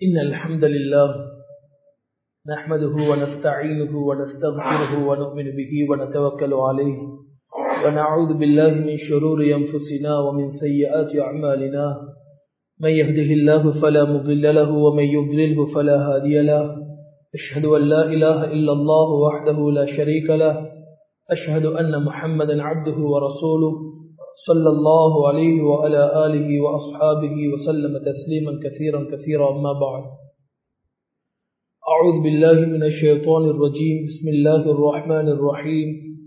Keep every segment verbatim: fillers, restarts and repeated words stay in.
إن الحمد لله نحمده ونستعينه ونستغفره ونؤمن به ونتوكل عليه ونعوذ بالله من شرور أنفسنا ومن سيئات أعمالنا من يهده الله فلا مضل له ومن يضلله فلا هادي له أشهد أن لا إله إلا الله وحده لا شريك له أشهد أن محمدا عبده ورسوله صلى الله عليه وعلى آله وأصحابه وسلم تسليما كثيرا كثيرا أما بعد أعوذ بالله من الشيطان الرجيم بسم الله الرحمن الرحيم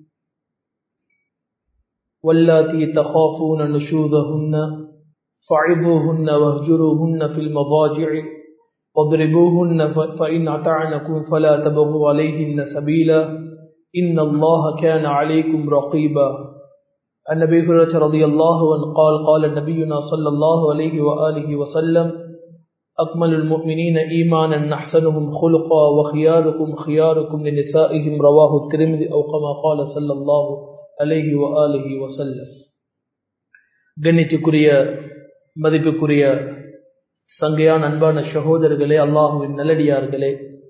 واللاتي تخافون نشوزهن فعظوهن واهجروهن في المضاجع واضربوهن فإن أطعنكم فلا تبغوا عليهن سبيلا إن الله كان عليكم رقيبا. عن أبي هريرة رضي الله عنه قال قال نبينا صلى الله عليه وآله وسلم أكمل المؤمنين إيمانا أحسنهم خلقا وخياركم خياركم لنسائهم رواه الترمذي أو كما قال صلى الله عليه وآله وسلم. கண்ணியத்துக்குரிய மதிப்புக்குரிய சங்கையான அன்பான சகோதரர்களே, அல்லாஹுவின் நல்லடியார்களே,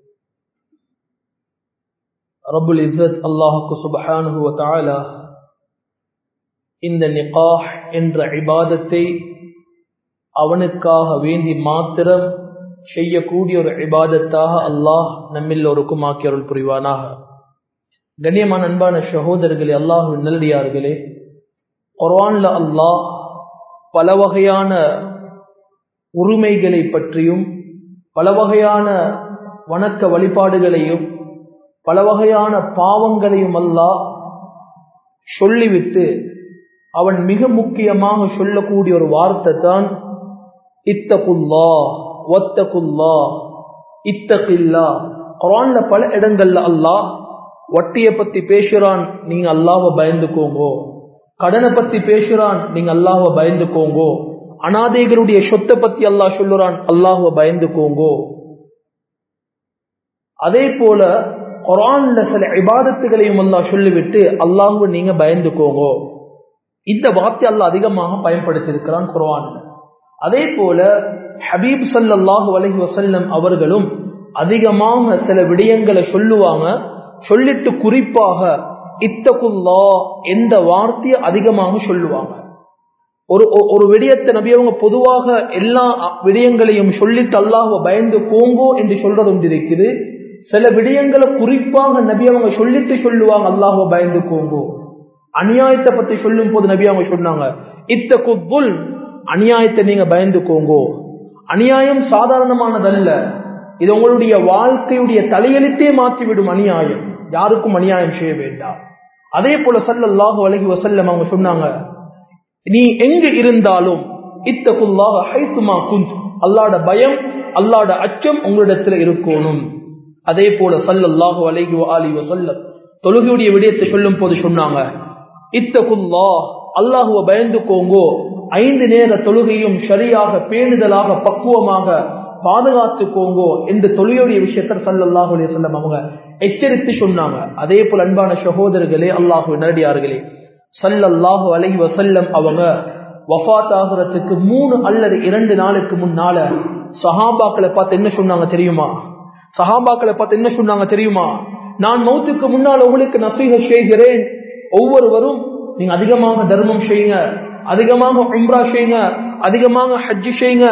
ரப்புல் இஸ்ஸத் அல்லாஹுக்கு சுப்ஹானஹு வ தஆலா இந்த நிகாஹ் என்ற இபாதத்தை அவனுக்காக வேண்டி மாத்திரம் செய்யக்கூடிய ஒரு இபாதத்தாக அல்லாஹ் நம்மெல்லோருக்கும் ஆக்கி அருள் புரிவானாக. கண்ணியமான அன்பான சகோதரர்களே, அல்லாஹுவின் நல்லடியார்களே, குர்ஆன்ல அல்லாஹ் பல வகையான உரிமைகளை பற்றியும் பல வகையான வணக்க வழிபாடுகளையும் பல வகையான பாவங்களையும் அல்லாஹ் சொல்லிவிட்டு அவன் மிக முக்கியமாக சொல்லக்கூடிய ஒரு வார்த்தை தான் இத்தகுல்லாஹ் வத்தகுல்லாஹ் இத்தகில்லாஹ். குர்ஆன்ல பல இடங்கள்ல அல்லாஹ் வட்டியை பத்தி பேசுறான், நீங்க அல்லாஹ்வை பயந்துக்கோங்கோ. கடனை பத்தி பேசுறான், நீங்க அல்லாஹ்வை பயந்துக்கோங்கோ. அனாதைகளுடைய சொத்தை பத்தி அல்லாஹ் சொல்லுறான், அல்லாஹ்வை பயந்துக்கோங்கோ. அதே போல குர்ஆன்ல சில இபாதத்துகளையும் அல்லாஹ் சொல்லிவிட்டு அல்லாஹ்வை நீங்க பயந்துக்கோங்கோ. இந்த வார்த்தை அல்லாஹ் அதிகமாக பயன்படுத்தி இருக்கிறான் குர்ஆன்ல. அதே போல ஹபீப் ஸல்லல்லாஹு அலைஹி வஸல்லம் அவர்களும் அதிகமாக சில விடயங்களை சொல்லுவாங்க. சொல்லிட்டு குறிப்பாக இத்தகுல்லாஹ் என்ற வார்த்தையை அதிகமாக சொல்லுவாங்க. ஒரு ஒரு விடயத்தை நபி அவங்க பொதுவாக எல்லா விடயங்களையும் சொல்லிட்டு அல்லாஹ்வை பயந்து போங்கோ என்று சொல்றது ஒன்று இருக்குது. சில விடயங்களை குறிப்பாக நபி அவங்க சொல்லிட்டு சொல்லுவாங்க, அல்லாஹ்வை பயந்து போங்கோ. அநியாயத்தை பத்தி சொல்லும் போது நபி அவங்க சொன்னாங்க இத்தகுல், அநியாயத்தை நீங்க பயந்துக்கோங்கோ. அநியாயம் சாதாரணமானதல்ல, இது உங்களுடைய வாழ்க்கையுடைய தலையெழுத்தே மாற்றிவிடும். அநியாயம், யாருக்கும் அநியாயம் செய்ய வேண்டாம். அதே போல ஸல்லல்லாஹு அலைஹி வஸல்லம் அவங்க சொன்னாங்க, நீ எங்கு இருந்தாலும் இத்தகுல்லாஹ ஹைசுமா குன்த், அல்லாஹ்வுடைய பயம் அல்லாஹ்வுடைய அச்சம் உங்களிடத்தில் இருக்கணும். அதே போல ஸல்லல்லாஹு அலைஹி வஆலிஹி வஸல்லம் தொழுகையுடைய விடயத்தை சொல்லும் போது சொன்னாங்க இத்தகுல்லாஹ், அல்லாஹ்வை பயந்துக்கோங்கோ. ஐந்து நேர தொழுகையும் சரியாக பேணுதலாக பக்குவமாக பாதுகாத்துக்கோங்கோ என்று தொழுகையுடைய விஷயத்தில் ஸல்லல்லாஹு அலைஹி வஸல்லம் அவங்க எச்சரித்து சொன்னாங்க. அதே போல அன்பான சகோதரர்களே, அல்லாஹ்வின் நல்லடியார்களே, ஸல்லல்லாஹு அலைஹி வஸல்லம் அவங்க வஃபாத் ஆகிறதுக்கு மூணு அல்லது இரண்டு நாளுக்கு முன்னால சஹாபாக்களை பார்த்து என்ன சொன்னாங்க தெரியுமா? சஹாபாக்களை பார்த்து என்ன சொன்னாங்க தெரியுமா? நான் மௌத்துக்கு முன்னால் உங்களுக்கு நசீஹத் செய்கிறேன், ஒவ்வொருவரும் நீங்க அதிகமாக தர்மம் செய்யுங்க, அதிகமாக உம்ரா செய்யுங்க, அதிகமாக ஹஜ் செய்யுங்க,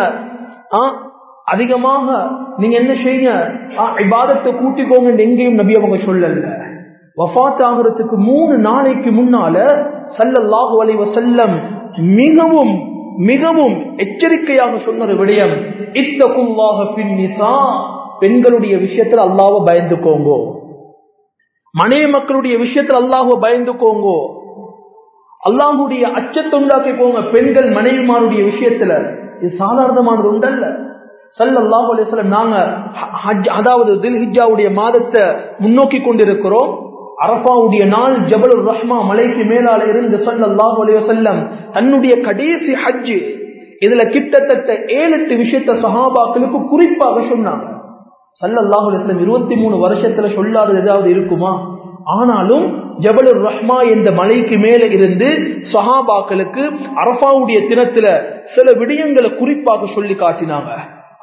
அதிகமாக நீங்க என்ன செய்யுங்க, இபாதத்தை கூட்டிக்கோங்க. எங்கேயும் நபி அவங்க சொல்லல. வஃபாத் ஆகிறதுக்கு மூணு நாளைக்கு முன்னால ஸல்லல்லாஹு அலைஹி வஸல்லம் மிகவும் மிகவும் எச்சரிக்கையாக சொன்ன ஒரு விடயம் இத்தகுல்லாஹ ஃபின் நிசா, பெண்களுடைய விஷயத்தில் அல்லாஹ்வை பயந்துக்கோங்கோ. மனைவி மக்களுடைய விஷயத்தில் அல்லாஹ்வை பயந்துக்கோங்கோ. அல்லாஹ்வுடைய அச்சத்தை உண்டாக்கிக்கோங்க பெண்கள் மனைவிமாருடைய விஷயத்துல. இது சாதாரணமானது உண்டல்ல. ஸல்லல்லாஹு அலைஹி வஸல்லம் நாங்க ஹஜ், அதாவது தில்ஹிஜ்ஜாவுடைய மாதத்தை முன்னோக்கி கொண்டிருக்கிறோம். அரஃபாவுடைய நாள் ஜபலுர் ரஹ்மா மலைக்கு மேலால இருந்து ஸல்லல்லாஹு அலைஹி வஸல்லம் தன்னுடைய கடைசி ஹஜ், இதுல கிட்டத்தட்ட ஏழு எட்டு விஷயத்தை சஹாபாக்களுக்கு குறிப்பாக சொன்னாங்க. ஸல்லல்லாஹு அலைஹி வஸல்லம் இருபத்தி மூணு வருஷத்துல சொல்லாதது ஏதாவது இருக்குமா? ஆனாலும் ஜபலுர் ரஹ்மா என்ற மலைக்கு மேல இருந்து சஹாபாக்களுக்கு அரஃபாவுடைய தினத்துல சில விடயங்களை குறிப்பாக சொல்லி காட்டினாங்க.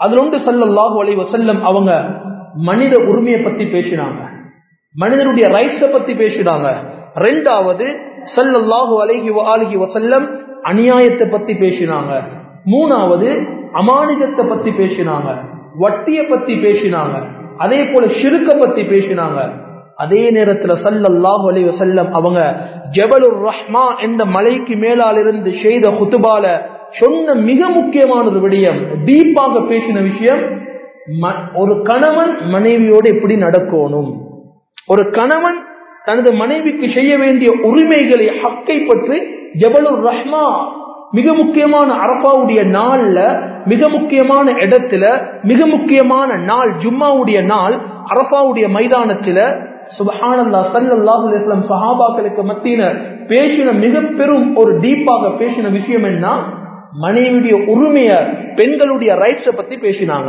அதுல ஒன்று ஸல்லல்லாஹு அலைஹி வஸல்லம் அவங்க மனித உரிமையை பத்தி பேசினாங்க, மனிதனுடைய ரைட்ஸை பத்தி பேசினாங்க. ரெண்டாவது ஸல்லல்லாஹு அலைஹி வஆலிஹி வஸல்லம் அநியாயத்தை பத்தி பேசினாங்க. மூணாவது அமானிதத்தை பத்தி பேசினாங்க, வட்டியை பத்தி பேசினாங்க, அதே போல ஷிர்க பத்தி பேசினாங்க. அதே நேரத்துல ஸல்லல்லாஹு அலைஹி வஸல்லம் அவங்க ஜபலுர் ரஹ்மா என்ற மலைக்கு மேலால் இருந்து செய்த குத்துபால சொன்ன மிக முக்கியமான ஒரு விடயம், டீப்பாக பேசின விஷயம், ஒரு கணவன் மனைவியோடு எப்படி நடக்கணும், ஒரு கணவன் தனது மனைவிக்கு செய்ய வேண்டிய உரிமைகளை ஹக்கை பற்றி ஜபலுர் ரஹ்மா மிக முக்கியமான அரஃபாவுடைய நாள்ல, மிக முக்கியமான இடத்துல, மிக முக்கியமான நாள் ஜும்மாவுடைய நாள் அரஃபாவுடைய மைதானத்துல சுப்ஹானல்லாஹ் ஸல்லல்லாஹு அலைஹி வஸல்லம் சஹாபாக்களுக்கு மத்தியில பேசின மிக பெரும் ஒரு டீப்பாக பேசின விஷயம் என்ன, மனைவியுடைய உரிமைய, பெண்களுடைய ரைட்ஸை பத்தி பேசினாங்க.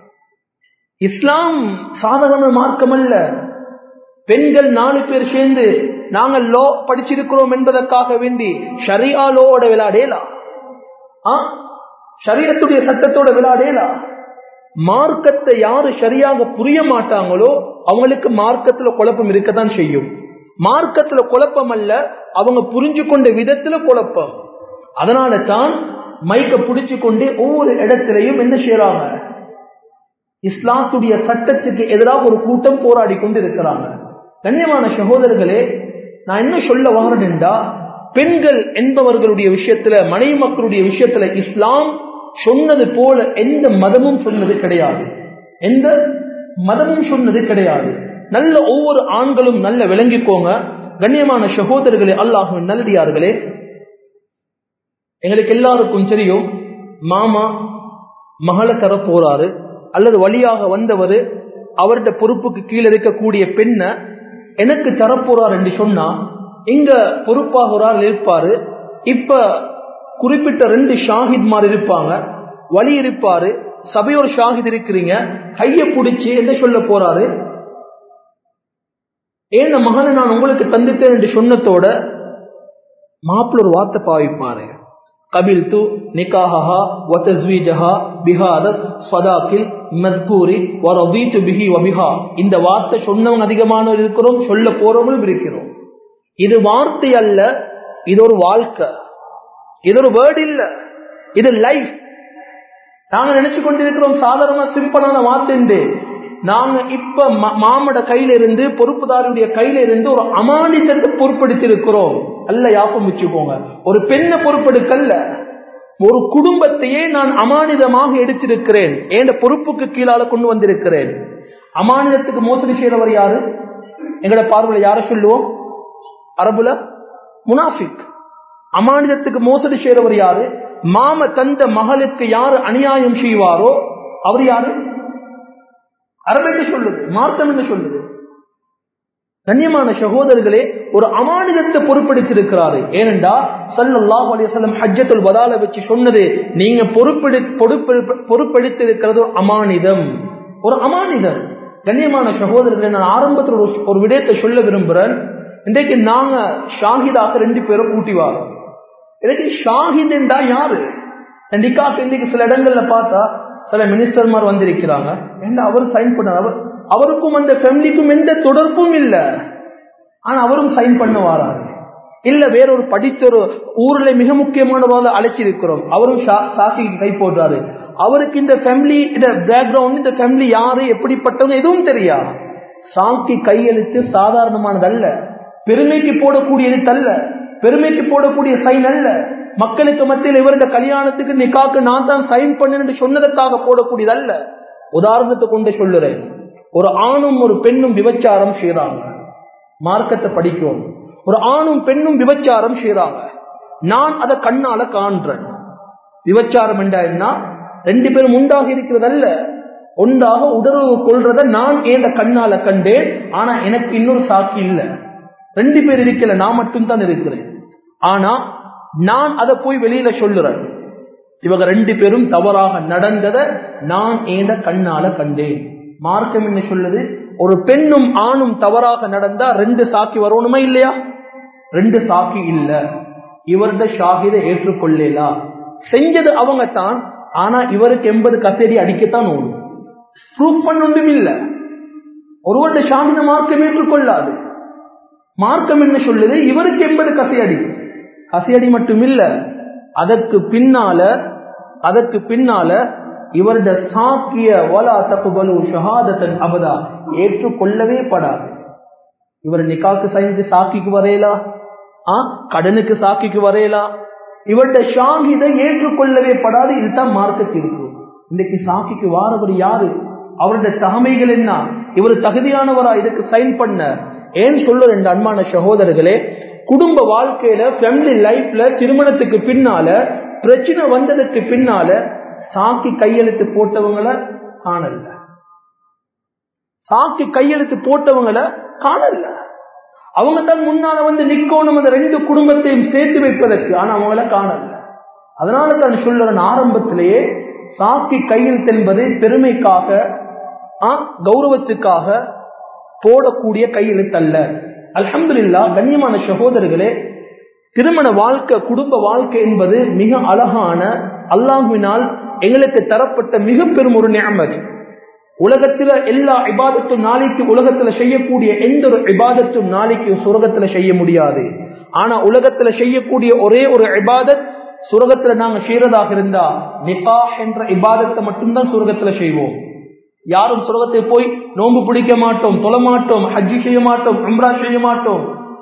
இஸ்லாம் சாதாரண மார்க்கம் அல்ல. பெண்கள் நாலு பேர் சேர்ந்து நாங்கள் லோ படிச்சிருக்கிறோம் என்பதற்காக வேண்டி ஷரியா லோவோட விளையாடேலாம், ஷரியத்துடைய சட்டத்தோட விளையாடேலாம். மார்க்கத்தை யாரு சரியாக புரிய மாட்டாங்களோ அவங்களுக்கு மார்க்கத்துல குழப்பம் இருக்கத்தான் செய்யும். மார்க்கத்துல குழப்பம் அல்ல, அவங்க புரிஞ்சு கொண்ட விதத்துல குழப்பம். அதனால தான் மைக்க பிடிச்சு கொண்டு ஒவ்வொரு இடத்திலையும் என்ன செய்யறாங்க, இஸ்லாத்துடைய சட்டத்துக்கு எதிராக ஒரு கூட்டம் போராடி கொண்டு இருக்கிறாங்க. கண்ணியமான சகோதரர்களே, நான் என்ன சொல்ல வாரேன்டா, பெண்கள் என்பவர்களுடைய விஷயத்துல, மனைவி மக்களுடைய விஷயத்துல இஸ்லாம் சொன்னது போல எந்த மதமும் சொன்னது கிடையாது, எந்த மதமும் சொன்னது கிடையாது. நல்ல ஒவ்வொரு ஆண்களும் நல்ல விளங்கிக்கோங்க. கண்ணியமான சகோதரர்களே, அல்லாஹ்வின் நல்லடியார்களே, எங்களுக்கு எல்லாருக்கும் தெரியும், மாமா மகளை தர போறாரு அல்லது வழியாக வந்தவர் அவருடைய பொறுப்புக்கு கீழே இருக்கக்கூடிய பெண்ணை எனக்கு தரப்போறார் என்று சொன்னா இங்க பொறுப்பாக ஒரு ஆள் இருப்பாரு. இப்ப குறிப்பிட்ட ரெண்டு ஷாஹித்மார் இருப்பாங்க, வழி இருப்பாரு, சபையோர் ஷாஹித் இருக்கிறீங்க, கைய பிடிச்சி என்ன சொல்ல போறாரு, ஏன் மகனை நான் உங்களுக்கு தந்துட்டேன் என்று சொன்னதோட மாப்பிள்ள ஒரு வார்த்தை பாவிப்பாரு, கபில்து நிகாஹா வ தஸ்வீஜஹா பிஹாதத் ஸதாகில் மஸ்கூரி வ ரதீது பிஹி வ பிஹா. இந்த வார்த்தை சொன்னவங்க அதிகமானவர் இருக்கிறோம், சொல்ல போறவங்களும் இருக்கிறோம். இது வார்த்தை அல்ல, இது ஒரு வாழ்க்கை, இது ஒரு வேர்ட் இல்ல, இது லைஃப். நாங்க நினைச்சு கொண்டிருக்கிறோம் சாதாரண சிம்பிளான வார்த்தை. நாங்க இப்ப மாமட கையில இருந்து, பொறுப்புதாருடைய கையில இருந்து ஒரு அமானிதத்தை பொறுப்பெடுத்திருக்கிறோம். அல்ல யாபம் வச்சுக்கோங்க, ஒரு பெண்ணை பொறுப்பெடுக்கல்ல, ஒரு குடும்பத்தையே நான் அமானிதமாக எடுத்திருக்கிறேன், என் பொறுப்புக்கு கீழால கொண்டு வந்திருக்கிறேன். அமானிதத்துக்கு மோசடி செய்யறவர் யாரு? எங்கட பார்வையில யார சொல்லுவோம்? அரபுல முனாஃபிக். அமானிதத்துக்கு மோசடி செய்யறவர் யாரு? மாம தந்த மகளுக்கு யாரு அநியாயம் செய்வாரோ அவர் யாரு? அரபு என்று சொல்லுது, மார்க்கம் என்று சொல்லுது. கண்ணியமான சகோதரர்களே, ஒரு அமானிதத்தை பொறுப்பெடுத்திருக்கிறாரு. ஏனென்றா ஸல்லல்லாஹு அலைஹி வஸல்லம் ஹஜ்ஜத்துல் வதால வச்சு சொன்னது, நீங்க பொறுப்பெடு பொறுப்பெடுத்திருக்கிறது அமானிதம், ஒரு அமானிதம். கண்ணியமான சகோதரர்களே, நான் ஆரம்பத்தில் ஒரு விடயத்தை சொல்ல விரும்புறேன். இன்றைக்கு நாங்க ஷாஹிதாக ரெண்டு பேரும் கூட்டி வரோம். இன்னைக்கு ஷாஹித் என்றா யாரு? நிக்காக்கு இன்னைக்கு சில இடங்கள்ல பார்த்தா சில மினிஸ்டர்மார் வந்திருக்கிறாங்க, என்ன அவர் சைன் பண்ண, அவர் அவருக்கும் அந்த ஃபேமிலிக்கும் எந்த தொடர்பும் இல்லை, ஆனா அவரும் சைன் பண்ண வாராரு. இல்ல வேறொரு படித்த ஒரு ஊர்ல மிக முக்கியமானவரை அழைச்சிருக்கிறோம், அவரும் சாக்கிக்கு கை போடுறாரு. அவருக்கு இந்த ஃபேமிலி, இந்த பேக்ரவுண்ட், இந்த ஃபேமிலி யாரு எப்படிப்பட்டவங்க எதுவும் தெரியா. சாக்கி கையெழுத்து சாதாரணமானதல்ல, பெருமைக்கு போடக்கூடியது அல்ல, பெருமைக்கு போடக்கூடிய சைன் அல்ல. மக்களுக்கு மத்தியில் இவருடைய கல்யாணத்துக்கு நிக்காக்கு நான் தான் சைன் பண்ணு சொன்னதற்காக போடக்கூடியது அல்ல. உதாரணத்தை கொண்டு சொல்லுறேன், ஒரு ஆணும் ஒரு பெண்ணும் விபச்சாரம் செய்யறாங்க, மார்க்கத்தை படிக்கும். ஒரு ஆணும் பெண்ணும் விபச்சாரம் செய்யறாங்க, நான் அதை கண்ணால காண்றேன். விபச்சாரம் என்றா ரெண்டு பேரும் உண்டாக இருக்கிறதல்ல, ஒன்றாக உடலுறவு கொள்றத நான் ஏன் கண்ணால கண்டேன், ஆனா எனக்கு இன்னொரு சாட்சி இல்ல. ரெண்டு பேர் இருக்கல, நான் மட்டும்தான் இருக்கிறேன். ஆனா நான் அதை போய் வெளியில சொல்லுறேன், இவங்க ரெண்டு பேரும் தவறாக நடந்ததை நான் ஏன் கண்ணால கண்டேன். மார்க்கம் என்ன சொல்லுது? ஒரு பெண்ணும் ஆணும் தவறாக நடந்தா ரெண்டு சாக்கி வரணுமா இல்லையா? ரெண்டு சாக்கி இல்ல, இவருடைய ஷாஹிதை ஏற்றுக்கொள்ளலா. செஞ்சது அவங்க தான், ஆனா இவருக்கு எண்பது கசேரி அடிக்கத்தான் ஓடும். ப்ரூஃப் பண்ண ஒன்றும் இல்ல. ஒருவருடைய ஷாஹித மார்க்கம் ஏற்றுக்கொள்ளாது. மார்க்கம் என்ன சொல்லுது? இவருக்கு எண்பது கசையடி. கசையடி மட்டும் இல்ல, அதற்கு பின்னால அதற்கு பின்னால இவருடைய சாக்கிய வலா தக்பலு ஷஹாதத்தன் அபதா ஏற்றுக்கொள்ளவே படாது. இவர் நிக்காக்கு சைந்து சாக்கிக்கு வரையலா, ஆ கடனுக்கு சாக்கிக்கு வரையலா, இவருடைய ஷாஹிதை ஏற்றுக்கொள்ளவே படாது. இதுதான் மார்க்கத்தில் இருக்கும். இன்னைக்கு சாக்கிக்கு வாரவர் யாரு? அவருடைய தகமைகள் என்ன? இவர் தகுதியானவரா இதுக்கு சைன் பண்ண? ஏன் சொல்ல ரெண்டு அன்பான சகோதரர்களே, குடும்ப வாழ்க்கையில ஃபேமிலி லைஃப்ல திருமணத்துக்கு பின்னால பிரச்சனை வந்ததுக்கு பின்னால சாக்கி கையெழுத்து போட்டவங்களை காணல. சாக்கி கையெழுத்து போட்டவங்களை காணல. அவங்க தான் முன்னால வந்து நிக்கணும் அந்த ரெண்டு குடும்பத்தையும் சேர்த்து வைப்பதற்கு. ஆனா அவங்கள காணல. அதனால தான் சொல்றேன், ஆரம்பத்திலேயே சாக்கி கையெழுத்து என்பது பெருமைக்காக கௌரவத்துக்காக போடக்கூடிய கையெழுத்து அல்ல. அல்ஹம்துலில்லாஹ் கண்ணியமான சகோதரர்களே, திருமண வாழ்க்கை குடும்ப வாழ்க்கை என்பது மிக அழகான அல்லாஹ்வினால் எங்களுக்கு தரப்பட்ட மிக பெரும் ஒரு நிஅமத். உலகத்துல எல்லா இபாதத்தும் நாளைக்கு உலகத்துல செய்யக்கூடிய எந்த ஒரு இபாதத்தும் நாளைக்கு சுரகத்துல செய்ய முடியாது. ஆனா உலகத்துல செய்யக்கூடிய ஒரே ஒரு இபாதத் சுரகத்துல நாங்க செய்யறதாக இருந்தா நிகாஹ் என்ற இபாதத்தை மட்டும்தான் சுரகத்துல செய்வோம். யாரும் சுரகத்தை போய் நோன்பு பிடிக்க மாட்டோம், தொழ மாட்டோம், ஹஜ்ஜி செய்ய மாட்டோம், உம்ரா செய்ய மாட்டோம்.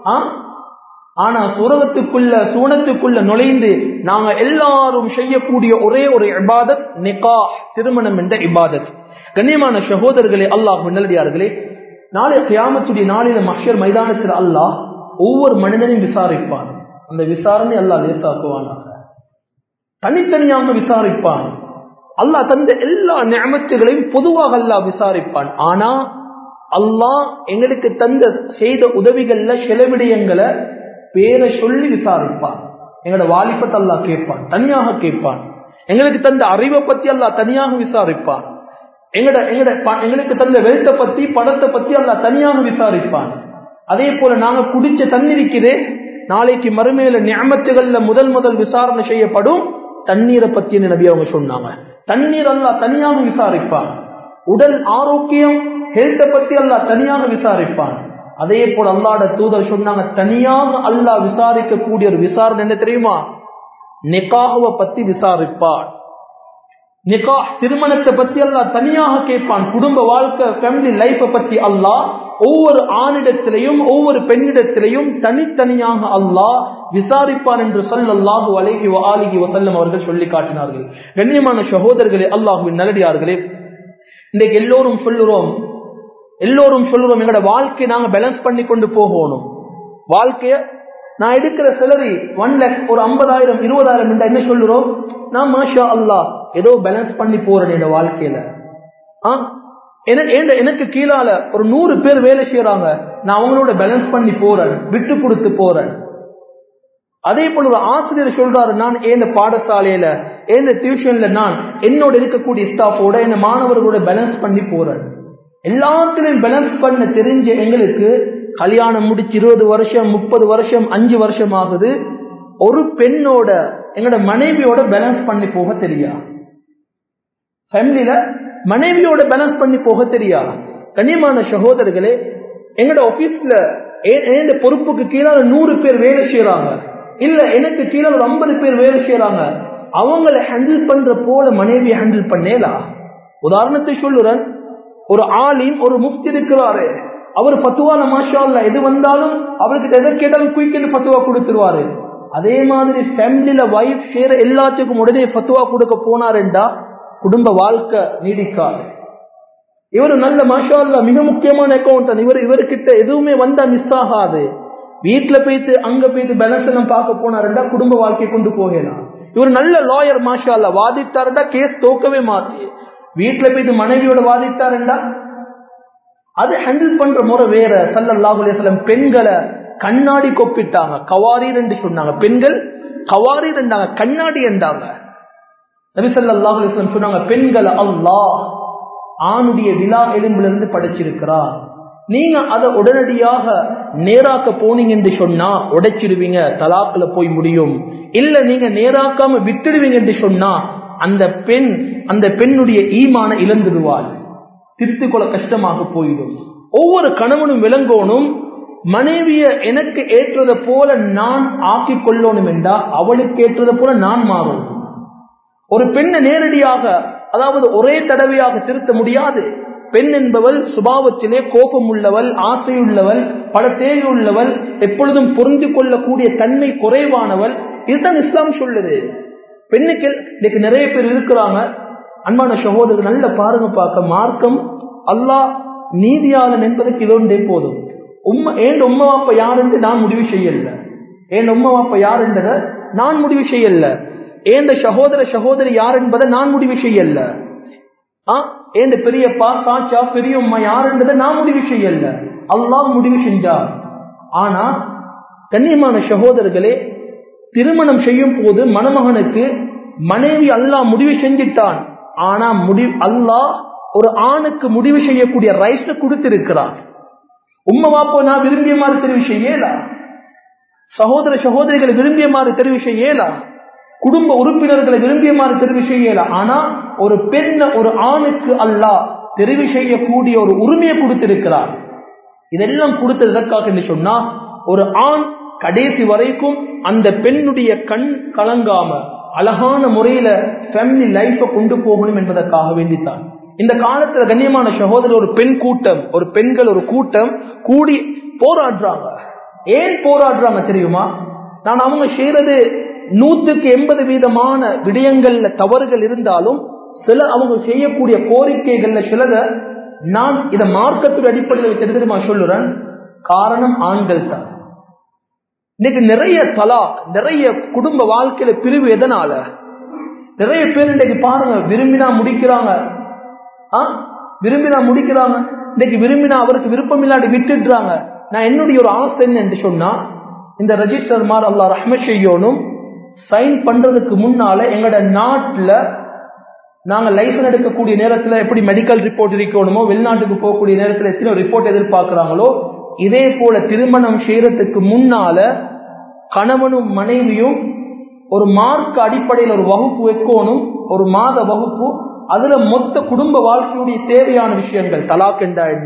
ஆனா சுரகத்துக்குள்ள சூனத்துக்குள்ள நுழைந்து நாங்க எல்லாரும் செய்யக்கூடிய ஒரே ஒரு இபாதத் நிகாஹ், திருமணம் என்ற இபாதத். கண்ணியமான சகோதரர்களே, அல்லாஹ் நல்லடியார்களே, நாளை கியாமத்துடைய நாளில மஹ்ஷர் மைதானத்தில் அல்லாஹ் ஒவ்வொரு மனிதனையும் விசாரிப்பான். அந்த விசாரணை அல்லாஹ் லேசாக்குவானாக. தனித்தனியாக விசாரிப்பான். அல்லாஹ் தந்த எல்லா நிஅமத்துகளையும் பொதுவாக அல்லாஹ் விசாரிப்பான். ஆனா அல்லாஹ் எங்களுக்கு தந்த செய்த உதவிகள்ல சில விடயங்களை பேரை சொல்லி விசாரிப்பான். எங்களோட வாலிபத்தை அல்லாஹ் கேட்பான், தனியாக கேட்பான். எங்களுக்கு தந்த அறிவை பத்தி அல்லாஹ் தனியாக விசாரிப்பான். எங்கட எங்கட எங்களுக்கு தந்த வெல்த்தை பத்தி பணத்தை பத்தி அல்லாஹ் தனியாக விசாரிப்பான். அதே போல நாங்க குடிச்ச தண்ணீருக்கிறே, நாளைக்கு மறுமையில நிஅமத்துகள்ல முதல் முதல் விசாரணை செய்யப்படும் தண்ணீரை பத்தி நபி அவங்க சொன்னாங்க. தண்ணீர் அல்லாஹ் தனியாக விசாரிப்பான். உடல் ஆரோக்கியம் ஹெல்த்தை பத்தி அல்லாஹ் தனியாக விசாரிப்பான். அதே போல அல்லாஹ்வுடைய தூதர் சொன்னாங்க, தனியாக அல்லாஹ் விசாரிக்க கூடிய ஒரு விசாரணை என்ன தெரியுமா? நிகாஹ்வை பத்தி விசாரிப்பான். நிகாஹ் திருமணத்தை பத்தி அல்லாஹ் தனியாக கேட்பான். குடும்ப வாழ்க்கை ஃபேமிலி லைஃபை பத்தி அல்லாஹ் ஒவ்வொரு ஆணிடத்திலையும் ஒவ்வொரு பெண்ணிடத்திலையும் தனித்தனியாக அல்லாஹ் விசாரிப்பான் என்று ஸல்லல்லாஹு அலைஹி வஆலிஹி வஸல்லம் அவர்கள் சொல்லி காட்டினார்கள். கண்ணியமான சகோதரர்களே, அல்லாஹ்வின் நல்லடியார்களே, இன்றைக்கு எல்லோரும் சொல்லுறோம் எல்லோரும் சொல்லுறோம் எங்களோட வாழ்க்கையை நாங்க பேலன்ஸ் பண்ணி கொண்டு போகணும். வாழ்க்கைய நான் எடுக்கிற செலரி ஒன் லேக் ஒரு ஐம்பதாயிரம் இருபதாயிரம் என்றா என்ன சொல்லுறோம்? நான் மாஷா அல்லாஹ் ஏதோ பேலன்ஸ் பண்ணி போறேன் என் வாழ்க்கையில. எனக்கு கீழால ஒரு நூறு பேர் வேலை செய்யறாங்க, நான் அவங்களோட பேலன்ஸ் பண்ணி போறேன், விட்டு கொடுத்து போறேன். அதே போல ஒரு ஆசிரியர் சொல்றாரு, நான் என் பாடசாலையில என் டியூஷன்ல நான் என்னோட இருக்கக்கூடிய ஸ்டாஃபோட என்ன மாணவர்களோட பேலன்ஸ் பண்ணி போறேன். எல்லாத்திலையும் பேலன்ஸ் பண்ண தெரிஞ்ச எங்களுக்கு கல்யாணம் முடிச்சு இருபது வருஷம் முப்பது வருஷம் அஞ்சு வருஷம் ஆகுது. ஒரு பெண்ணோட எங்களோட மனைவியோட பேலன்ஸ் பண்ணி போக தெரியா? ஃபேமிலியில மனைவியோட பேலன்ஸ் பண்ணி போக தெரியா? கண்ணியமான சகோதரர்களே, எங்களோட ஆபீஸ்ல என் பொறுப்புக்கு கீழே நூறு பேர் வேலை செய்யறாங்க, இல்ல எனக்கு கீழே ஒரு ஐம்பது பேர் வேலை செய்யறாங்க. அவங்களை ஹேண்டில் பண்ற போல மனைவியை ஹேண்டில் பண்ணேலா? உதாரணத்தை சொல்லுறேன், ஒரு ஆலிம் ஒரு முஃப்தி இருக்கிறாரு, அவர் பத்துவால மாஷா அல்லாஹ் எது வந்தாலும் அவருக்கு எதை கேட்டாலும் குயிக்கென்று பத்துவா கொடுத்துருவாரு. அதே மாதிரி ஃபேமிலியில வைஃப் ஷேர் எல்லாத்துக்கும் உடனே பத்துவா கொடுக்க போனாருண்டா குடும்ப வாழ்க்கை நீடிக்காது. இவர் நல்ல மாஷா அல்லாஹ் மிக முக்கியமான அக்கௌண்ட், இவர் இவர்கிட்ட எதுவுமே வந்தா மிஸ் ஆகாது. வீட்டுல போயிட்டு அங்க போயிட்டு பேலன்ஸ் எல்லாம் பார்க்க போனாருண்டா குடும்ப வாழ்க்கையை கொண்டு போகலாம். இவர் நல்ல லாயர் மாஷா அல்லாஹ், வாதிட்டாருண்டா கேஸ் தோக்கவே மாத்தி. வீட்டுல போயிட்டு மனைவியோட வாதிட்டாருண்டா அது ஹேண்டில் பண்ற முறை வேற. ஸல்லல்லாஹு அலைஹி வஸல்லம் பெண்களை கண்ணாடி கொப்பிட்டாங்க, கவாரீர் என்று சொன்னாங்க. பெண்கள் கவாரீர் என்றாங்க, கண்ணாடி என்றாங்க. நபி ஸல்லல்லாஹு அலைஹி வஸல்லம் சொன்னாங்க, பெண்களை அல்லாஹ் ஆணுடைய விலா எலும்புல இருந்து படைச்சிருக்கிறார். நீங்க அதை உடனடியாக நேராக்க போனீங்க என்று சொன்னா உடைச்சிடுவீங்க, தலாக்குல போய் முடியும். இல்ல நீங்க நேராக்காம விட்டுடுவீங்க என்று சொன்னா அந்த பெண் அந்த பெண்ணுடைய ஈமான இழந்துடுவாள், திருத்திக் கொள்ள கஷ்டமாக போயிடும். ஒவ்வொரு கணவனும் விளங்கோனும், மனைவிய எனக்கு ஏற்றதை போல நான் ஆக்கிக் கொள்ளணும் என்றா அவளுக்கு ஏற்றதை போல நான் மாறும். ஒரு பெண்ணை நேரடியாக, அதாவது ஒரே தடவையாக திருத்த முடியாது. பெண் என்பவள் சுபாவத்திலே கோபம் உள்ளவள், ஆசையுள்ளவள், பல தேவை உள்ளவள், எப்பொழுதும் பொருந்தி கொள்ளக்கூடிய தன்மை குறைவானவள். இதுதான் இஸ்லாம் சொல்லுது. பெண்ணுக்கு இன்னைக்கு நிறைய பேர் இருக்கிறாங்க. அன்பான சகோதரர், நல்ல பாருங்க பார்க்க, மார்க்கம் அல்லாஹ் நீதியாளன் என்பதற்கு இதொன்றே போதும். உம்மா ஏன் உம்மா வாப்ப யார் என்று நான் முடிவு செய்யல, ஏன் உம்மா வாப்ப யார் என்றதை நான் முடிவு செய்யல, ஏன் சகோதர சகோதரி யார் என்பதை நான் முடிவு செய்யல, ஏன் பெரியப்பா சாச்சா பெரிய உம்மா யார் என்றதை நான் முடிவு செய்யல, அல்லாஹ் முடிவு செஞ்சார். ஆனா கண்ணியமான சகோதரர்களே, திருமணம் செய்யும் போது மணமகனுக்கு மனைவி அல்லாஹ் முடிவு செஞ்சிட்டான். ஆனா முடிவு அல்லாஹ் ஒரு ஆணுக்கு முடிவு செய்யக்கூடிய ரைட்ஸ் கொடுத்திருக்கிறார். உம்மா வாப்போ நான் விரும்பிய மாதிரி தெரிவு செய்யலா, சகோதர சகோதரிகளை விரும்பிய மாதிரி தெரிவு செய்யலா, குடும்ப உறுப்பினர்களை விரும்பிய மாதிரி தெரிவு செய்யலா. ஆனா ஒரு பெண் ஒரு ஆணுக்கு அல்லாஹ் தெரிவு செய்யக்கூடிய ஒரு உரிமையை கொடுத்திருக்கிறார். இதெல்லாம் கொடுத்ததற்காக என்று சொன்னா, ஒரு ஆண் கடைசி வரைக்கும் அந்த பெண்ணுடைய கண் கலங்காம அழகான முறையில ஃபேமிலி லைஃப கொண்டு போகணும் என்பதற்காக வேண்டித்தான். இந்த காலத்துல கண்ணியமான சகோதரர், ஒரு பெண் கூட்டம், ஒரு பெண்கள் ஒரு கூட்டம் கூடி போராடுறாங்க. ஏன் போராடுறாங்க தெரியுமா? நான் அவங்க செய்யறது நூற்றுக்கு எண்பது வீதமான விடயங்கள்ல தவறுகள் இருந்தாலும், சில அவங்க செய்யக்கூடிய கோரிக்கைகள்ல சிலத நான் இதை மார்க்கத்துடைய அடிப்படையில் தெரிஞ்சுமா சொல்லுறேன். காரணம் ஆண்கள் தான். இன்னைக்கு நிறைய தலாக், நிறைய குடும்ப வாழ்க்கையில பிரிவு எதனால? நிறைய பேர் இன்னைக்கு பாருங்க, விரும்பினா முடிக்கிறாங்க, விரும்பினா முடிக்கிறாங்க இன்னைக்கு விரும்பினா அவருக்கு விருப்பம் இல்லாட்டி விட்டுடுறாங்க. நான் என்னுடைய ஒரு ஆசை என்ன என்று சொன்னா, இந்த ரெஜிஸ்டர் மாதிரி அல்லாஹ் ரஹ்மத் செய்யணும், சைன் பண்றதுக்கு முன்னால எங்களோட நாட்டுல நாங்க லைசன்ஸ் எடுக்கக்கூடிய நேரத்துல எப்படி மெடிக்கல் ரிப்போர்ட் இருக்கணுமோ, வெளிநாட்டுக்கு போகக்கூடிய நேரத்தில் எத்தனை ரிப்போர்ட் எதிர்பார்க்கிறாங்களோ, இதே போல திருமணம் செய்யறதுக்கு முன்னால கணவனும் மனைவியும் ஒரு மார்க் அடிப்படையில் ஒரு வகுப்பு வைக்கணும், ஒரு மாத வகுப்பு. அதுல மொத்த குடும்ப வாழ்க்கையுடைய தேவையான விஷயங்கள், தலாக் என்றா என்ன,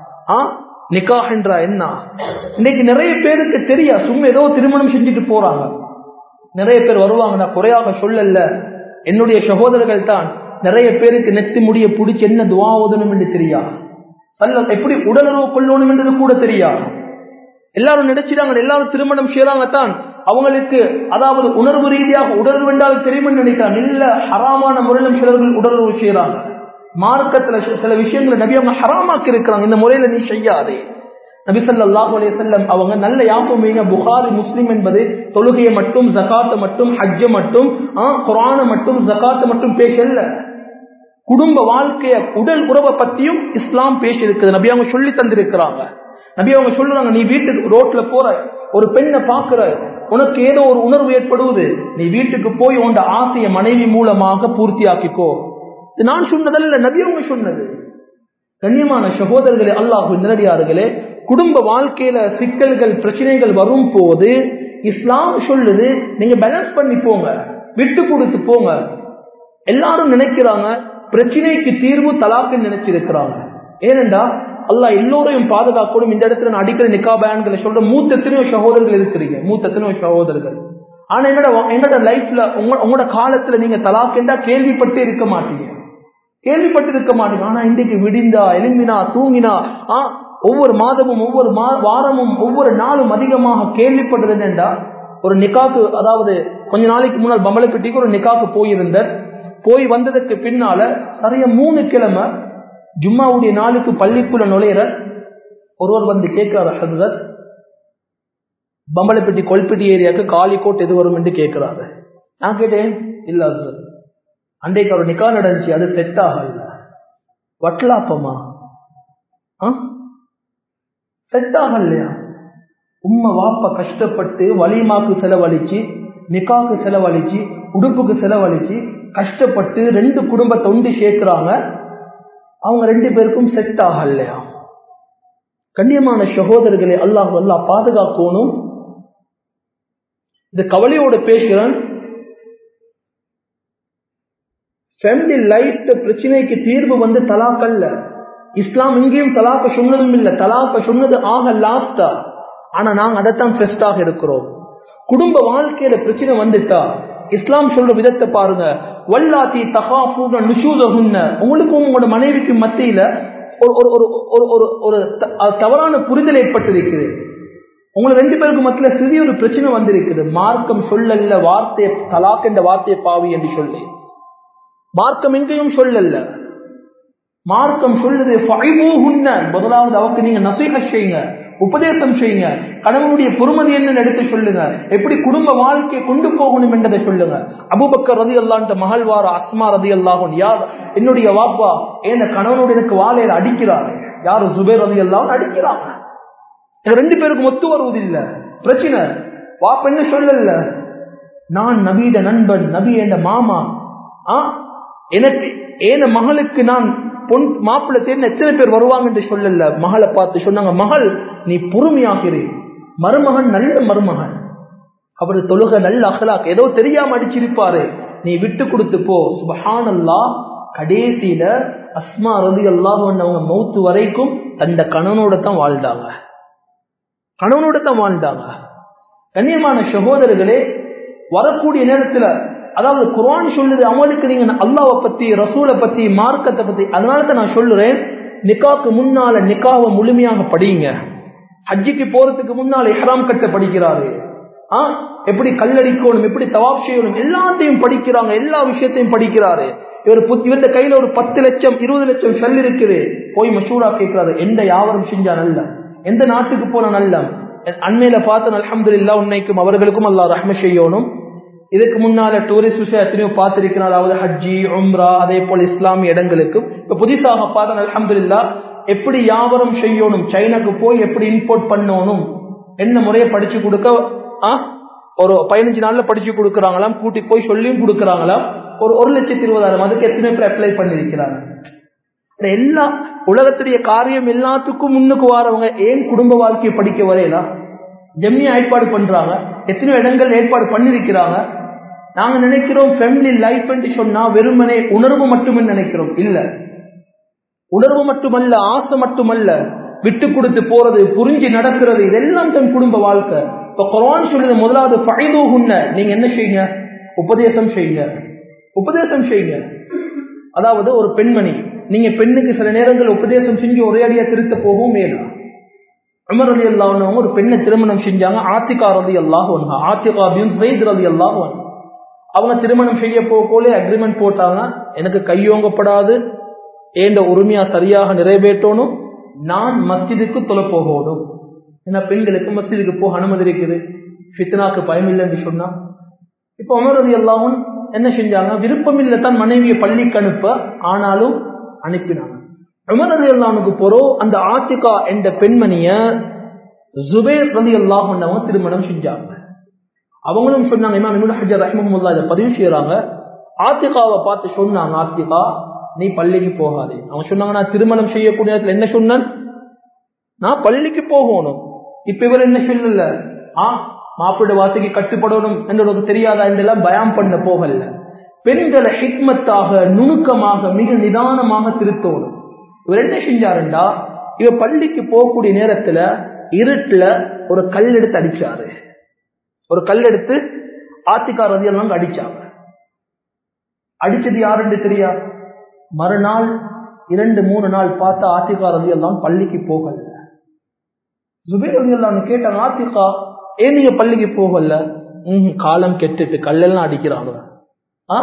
நிக்காஹ் என்றா என்ன, இன்னைக்கு நிறைய பேருக்கு தெரியா. சும்மா ஏதோ திருமணம் செஞ்சுட்டு போறாங்க. நிறைய பேர் வருவாங்க, நான் குறையாக சொல்லல, என்னுடைய சகோதரர்கள் தான். நிறைய பேருக்கு நெத்தி முடிய பிடிச்சி என்ன துவா ஓதணும் என்று தெரியா, அல்ல எப்படி உடலுறவு கொள்ளணும் என்றது கூட தெரியா. எல்லாரும் நினைச்சிட்டாங்க எல்லாரும் திருமணம் செய்யறாங்க தான் அவங்களுக்கு, அதாவது உணர்வு ரீதியாக உடலுறவு என்றால் தெரியும்னு நினைக்கிறாங்க. இல்ல, ஹராமான முறையில் சிலர்கள் உடலுறவு செய்யறாங்க. மார்க்கத்துல சில விஷயங்களை நபி அவங்க ஹராமாக்கி இருக்கிறாங்க. இந்த முறையில நீ செய்யாதே. நபி ஸல்லல்லாஹு அலைஹி வஸல்லம் அவங்க நல்ல யாபமீங்க, புகாரி முஸ்லிம் என்பது தொழுகையை மட்டும், ஜகாத்தை மட்டும், ஹஜ்ஜ மட்டும், குர்ஆனை மட்டும், ஜகாத்தை மட்டும் பேசல, குடும்ப வாழ்க்கைய உடல் உறவை பத்தியும் இஸ்லாம் பேசி இருக்குது. நபி அவங்க சொல்லி தந்திருக்கிறாங்க. நபி அவங்க சொல்றாங்க, நீ வீட்டுக்கு ரோட்ல போற ஒரு பெண்ணை பாக்குற, உனக்கு ஏதோ ஒரு உணர்வு ஏற்படுவது, நீ வீட்டுக்கு போய் உன் ஆசைய மனைவி மூலமாக பூர்த்தி ஆக்கிக்கோ. இது நான் சொன்னதல்ல, நபி அவங்க சொன்னது. கண்ணியமான சகோதரர்களே, அல்லாஹ்வின் நல்லடியார்களே, குடும்ப வாழ்க்கையில சிக்கல்கள் பிரச்சனைகள் வரும் போது இஸ்லாம் சொல்லுது, நீங்க பேலன்ஸ் பண்ணி போங்க, விட்டு கொடுத்து போங்க. எல்லாரும் நினைக்கிறாங்க பிரச்சனைக்கு தீர்வு தலாக்குன்னு நினைச்சிருக்கிறாங்க. ஏனென்றா அல்லாஹ் எல்லோரையும் பாதுகாக்கணும். இந்த இடத்துல நான் அடிக்கடி நிக்கா பயான்களை சொல்ற, மூத்த எத்தனையோ சகோதரர்கள் இருக்கிறீங்க, மூத்த எத்தனையோ சகோதரர்கள். ஆனா என்னோட என்னோட லைஃப்ல உங்களோட காலத்துல நீங்க தலாக்குண்டா கேள்விப்பட்டு இருக்க மாட்டீங்க, கேள்விப்பட்டு இருக்க மாட்டீங்க. ஆனா இன்றைக்கு விடிந்தா எழும்பினா தூங்கினா ஒவ்வொரு மாதமும் ஒவ்வொரு வாரமும் ஒவ்வொரு நாளும் அதிகமாக கேள்விப்பட்டது என்னென்றா, ஒரு நிக்காக்கு, அதாவது கொஞ்ச நாளைக்கு முன்னால் பம்பளப்பட்டிக்கு ஒரு நிக்காக்கு போயிருந்த, போய் வந்ததுக்கு பின்னால சரியா மூணு கிழமை ஜும்மாவுடைய நாளுக்கு பள்ளிக்குள்ள நுழையிற ஒருவர் வந்து கேட்கிறார், ஹஜ்ரத் பம்பளப்பட்டி கொல்பட்டி ஏரியாவுக்கு காலிக்கோட் எது வரும் என்று கேட்கிறாரு. நான் கேட்டேன், இல்ல ஹஜ்ரத், அன்றைக்கு அவர் நிக்கா நடந்துச்சு, அது செட் ஆகல, வட்டலாப்பமா செட் ஆகலையா? உம்மை வாப்பா கஷ்டப்பட்டு வலிமாக்கு செலவழிச்சு, நிக்காக்கு செலவழிச்சு, உடுப்புக்கு செலவழிச்சு கஷ்டப்பட்டு ரெண்டு குடும்பத்தை ஒண்டி சேர்க்கிறாங்க, அவங்க ரெண்டு பேருக்கும் செட் ஆகலையா? கண்ணியமான சகோதரர்களே, அல்லாஹ் அல்லாஹ் பாதுகாக்கணும். இந்த கவலையோட பேசுறேன். ஃபேமிலி லைஃப் பிரச்சனைக்கு தீர்வு வந்து தலாக் அல்ல. இஸ்லாம் இங்கேயும் தலாக்க சொன்னதும் இல்ல, தலாக்க சொன்னது ஆக லாஸ்டா. ஆனா நாங்க அதைத்தான் ஃபர்ஸ்டாக இருக்கிறோம். குடும்ப வாழ்க்கையில பிரச்சனை வந்துட்டா இஸ்லாம் சொல்ற விதத்தை பாருங்க. வல்லாத்தி தகாஃபூன நுஷூஸஹுன்ன, உங்களுக்கும் உங்களோட மனைவிக்கு மத்தியில ஒரு ஒரு ஒரு ஒரு தவறான புரிதல் ஏற்பட்டிருக்குது. உங்களுக்கு ரெண்டு பேருக்கு மத்தியில சிறிய ஒரு பிரச்சனை வந்திருக்குது. மார்க்கம் சொல்லல வார்த்தையை தலாக் என்ற வார்த்தையை பாவி என்று சொல்லி, மார்க்கம் எங்கேயும் சொல்லல. மார்க்கம் சொல்லுது முதலாவது அவருக்கு நீங்க நசீஹத் செய்யுங்க, உபதேசம் செய்யுங்க, கணவனுடைய பொறுமதி என்னன்னு எடுத்து சொல்லுங்க, எப்படி குடும்ப வாழ்க்கையை கொண்டு போகணும் என்றதை சொல்லுங்க. அபூபக்கர் ரலியல்லாஹு மகள் வார அஸ்மா ரலியல்லாஹு யார் என்னுடைய வாப்பா என் கணவனோட எனக்கு வாளையில அடிக்கிறார், யாரு ஜுபைர் ரலியல்லாஹு அடிக்கிறாங்க. ரெண்டு பேருக்கும் ஒத்து வருவதில்லை, பிரச்சனை. வாப்பா என்ன சொல்லல, நான் நபீட நண்பன், நபி என்ற மாமா, எனக்கு ஏன மகளுக்கு நான் பொன் மாப்பிள்ளை தேர்ந்து எத்தனை பேர் வருவாங்க என்று சொல்லல. மகளை பார்த்து சொன்னாங்க, மகள் நீ பொறுமையாகிறே, மருமகன் நல்ல மருமகன், அவரு தொழுக நல்ல அகலாக், ஏதோ தெரியாம அடிச்சிருப்பாரு, நீ விட்டு கொடுத்து போ. சுப்ஹானல்லாஹ். கடைசியில அஸ்மா ரலியல்லாஹு அன்ஹா மௌத்து வரைக்கும் தந்த கணவனோட தான் வாழ்ந்தாங்க, கணவனோட தான் வாழ்ந்தாங்க. கண்ணியமான சகோதரர்களே, வரக்கூடிய நேரத்துல அதாவது குர்ஆன் சொல்லுது அவங்களுக்கு நீங்க அல்லாஹ்வை பத்தி, ரசூலை பத்தி, மார்க்கத்தை பத்தி. அதனால தான் நான் சொல்லுறேன், நிக்காக்கு முன்னால நிக்காவை முழுமையாக படிங்க. ஹஜ்ஜிக்கு போறதுக்கு முன்னால இஹ்ராம் கட்ட படிக்கிறாரு, ஆ எப்படி கல்லடிக்கணும், எப்படி தவாப் செய்யணும், எல்லாத்தையும் படிக்கிறாங்க, எல்லா விஷயத்தையும் படிக்கிறாரு. இவர் இவருடைய கையில ஒரு பத்து லட்சம் இருபது லட்சம் ஷெல் இருக்குது, போய் மஷூரா கேட்கிறாரு, எந்த வியாபாரம் செஞ்சா நல்ல, எந்த நாட்டுக்கு போன நல்ல. அண்மையில பார்த்து அல்ஹம்துலில்லாஹ் உன்னைக்கும் அவர்களுக்கும் அல்லாஹ் ரஹ்மத் செய்யணும். இதுக்கு முன்னால டூரிஸ்ட் விஷயம் எத்தனையோ பார்த்திருக்கிறார், அதாவது ஹஜ்ஜி உம்ரா அதே போல இஸ்லாமிய இடங்களுக்கும். இப்ப புதுசாக பார்த்தா அல்ஹம்துலில்லாஹ் எப்படி வியாபாரம் செய்யணும், சைனாக்கு போய் எப்படி இம்போர்ட் பண்ணணும், என்ன முறையை படிச்சு கொடுக்க ஒரு பதினஞ்சு நாள்ல படிச்சு கொடுக்குறாங்களாம், கூட்டி போய் சொல்லியும் கொடுக்குறாங்களாம். ஒரு ஒரு லட்சத்தி இருபதாயிரம் அதுக்கு எத்தனை பேர் அப்ளை பண்ணிருக்கிறாங்க. எல்லா உலகத்துடைய காரியம் எல்லாத்துக்கும் முன்னுக்கு வரவங்க ஏன் குடும்ப வாழ்க்கையை படிக்க வரையலாம்? ஜெம்மியா ஏற்பாடு பண்றாங்க, எத்தனையோ இடங்கள் ஏற்பாடு பண்ணிருக்கிறாங்க. நாங்க நினைக்கிறோம் ஃபேமிலி லைஃப் என்று சொன்னா வெறுமனே உணர்வு மட்டுமே நினைக்கிறோம். இல்ல, உணர்வு மட்டுமல்ல, ஆசை மட்டுமல்ல, விட்டு கொடுத்து போறது, புரிஞ்சு நடக்கிறது, இதெல்லாம் தன் குடும்ப வாழ்க்கை. இப்ப குர்ஆன் சொல்லுது முதலாவது ஃபைதுஹுன்ன, நீங்க என்ன செய்யுங்க, உபதேசம் செய்யுங்க, உபதேசம் செய்யுங்க. அதாவது ஒரு பெண்மணி, நீங்க பெண்ணுக்கு சில நேரங்கள் உபதேசம் செஞ்சு ஒரே அடியா திருத்த போகவும் மேலும். உமர் ரலியல்லாஹு அன்ஹு ஒரு பெண்ணை திருமணம் செஞ்சாங்க, ஆத்திகா ரலியல்லாஹு அன்ஹா, ஆத்திகா பின்த் ஸைத் ரலியல்லாஹு அன்ஹு. அவங்க திருமணம் செய்ய போகலே அக்ரிமெண்ட் போட்டாங்க, எனக்கு கையோங்கப்படாது, ஏண்ட உரிமையா சரியாக நிறைவேற்றணும், நான் மஸ்ஜிதுக்கு தொலை போகணும். ஏன்னா பெண்களுக்கு மஸ்ஜிதுக்கு போக அனுமதி இருக்குது, ஃபித்னாக்கு பயம் இல்லை என்று சொன்னா. இப்ப உமர் ரலியல்லாஹு அன்ஹு என்ன செஞ்சாங்க, விருப்பம் இல்லை தான் மனைவியை பள்ளிக்கு அனுப்ப, ஆனாலும் அனுப்பினாங்க. உமர் ரலியல்லாஹு அன்ஹுக்கு போறோம் அந்த ஆத்திகா என்ற பெண்மணிய ஜுபைர் ரலியல்லாஹு அன்ஹு திருமணம் செஞ்சாங்க. அவங்களும் சொன்னாங்க, இமாம் இப்னு ஹஜர் ரஹ்மஹுல்லாஹ் இதை பதிவு செய்யறாங்க, ஆத்திகாவை பார்த்து சொன்னாங்க, ஆத்திகா நீ பள்ளிக்கு போகாதே. அவங்க சொன்னாங்க, நான் திருமணம் செய்யக்கூடிய நேரத்தில் என்ன சொன்னேன், நான் பள்ளிக்கு போகணும். இப்ப இவர் என்ன சொல்லல, ஆ மாப்பிள்ளை வார்த்தைக்கு கட்டுப்படணும் என்று தெரியாதா என்றெல்லாம் பயம் பண்ண போகல. பெண்களை ஹிக்மத்தாக, நுணுக்கமாக, மிக நிதானமாக திருத்தணும். இவர் என்ன செஞ்சாருண்டா, இவர் பள்ளிக்கு போகக்கூடிய நேரத்துல இருட்டுல ஒரு கல் எடுத்து அடிச்சாரு, ஒரு கல் எடுத்து ஆத்திகா ரலியல்லாஹு அடிச்சாங்க. அடிச்சது யாருன்னு தெரியா. மறுநாள் இரண்டு மூணு நாள் பார்த்தா ஆத்திகா ரலியல்லாஹு பள்ளிக்கு போகல. ஜுபைர் ரலியல்லாஹு கேட்டாங்க, ஆத்திகா ஏன் நீங்க பள்ளிக்கு போகல? உம் காலம் கெட்டுட்டு கல்லெல்லாம் அடிக்கிறாங்க. ஆ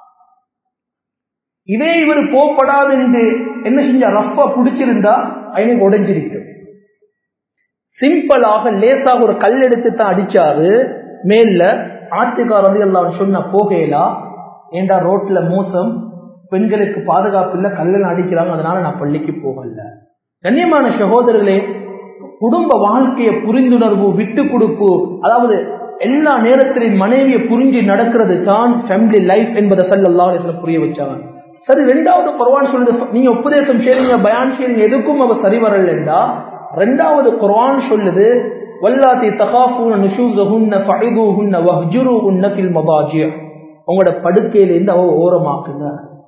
இதே இவர் போகப்படாது என்று என்ன செஞ்சா, ரஃபா பிடிச்சிருந்தா எனக்கு உடைஞ்சிருக்கு. சிம்பிளாக லேசாக ஒரு கல் எடுத்து தான் அடிச்சாரு. மேல ஆத்திகா ரலியல்லாஹு சொன்ன போகலா, ஏண்டா ரோட்ல மோசம், பெண்களுக்கு பாதுகாப்பு இல்ல, கல்லெல்லாம் அடிக்கிறாங்க, அதனால நான் பள்ளிக்கு போகல. கண்ணியமான சகோதரர்களே, குடும்ப வாழ்க்கையை புரிந்துணர்வு, விட்டு கொடுப்பு, அதாவது எல்லா நேரத்திலும் மனைவியை புரிஞ்சு நடக்கிறது தான் ஃபேமிலி லைஃப் என்பதை ஸல்லல்லாஹு அலைஹி வஸல்லம் புரிய வச்சாங்க. சரி, ரெண்டாவது குர்ஆன் சொல்லுது, நீங்க உபதேசம் செய்றீங்க, பயான் செய்றீங்க, எதுக்கும் அவ சரி வரலண்டா, ரெண்டாவது குர்ஆன் சொல்லுது, வல்லாத்தி தகாஃபூன நுஷூஸஹுன்ன ஃபஇதுஹுன்ன வஹ்ஜுருஹுன்ன ஃபில் மதாஜி', உங்களோட படுக்கையிலிருந்து அவ ஓரமாக்குங்க.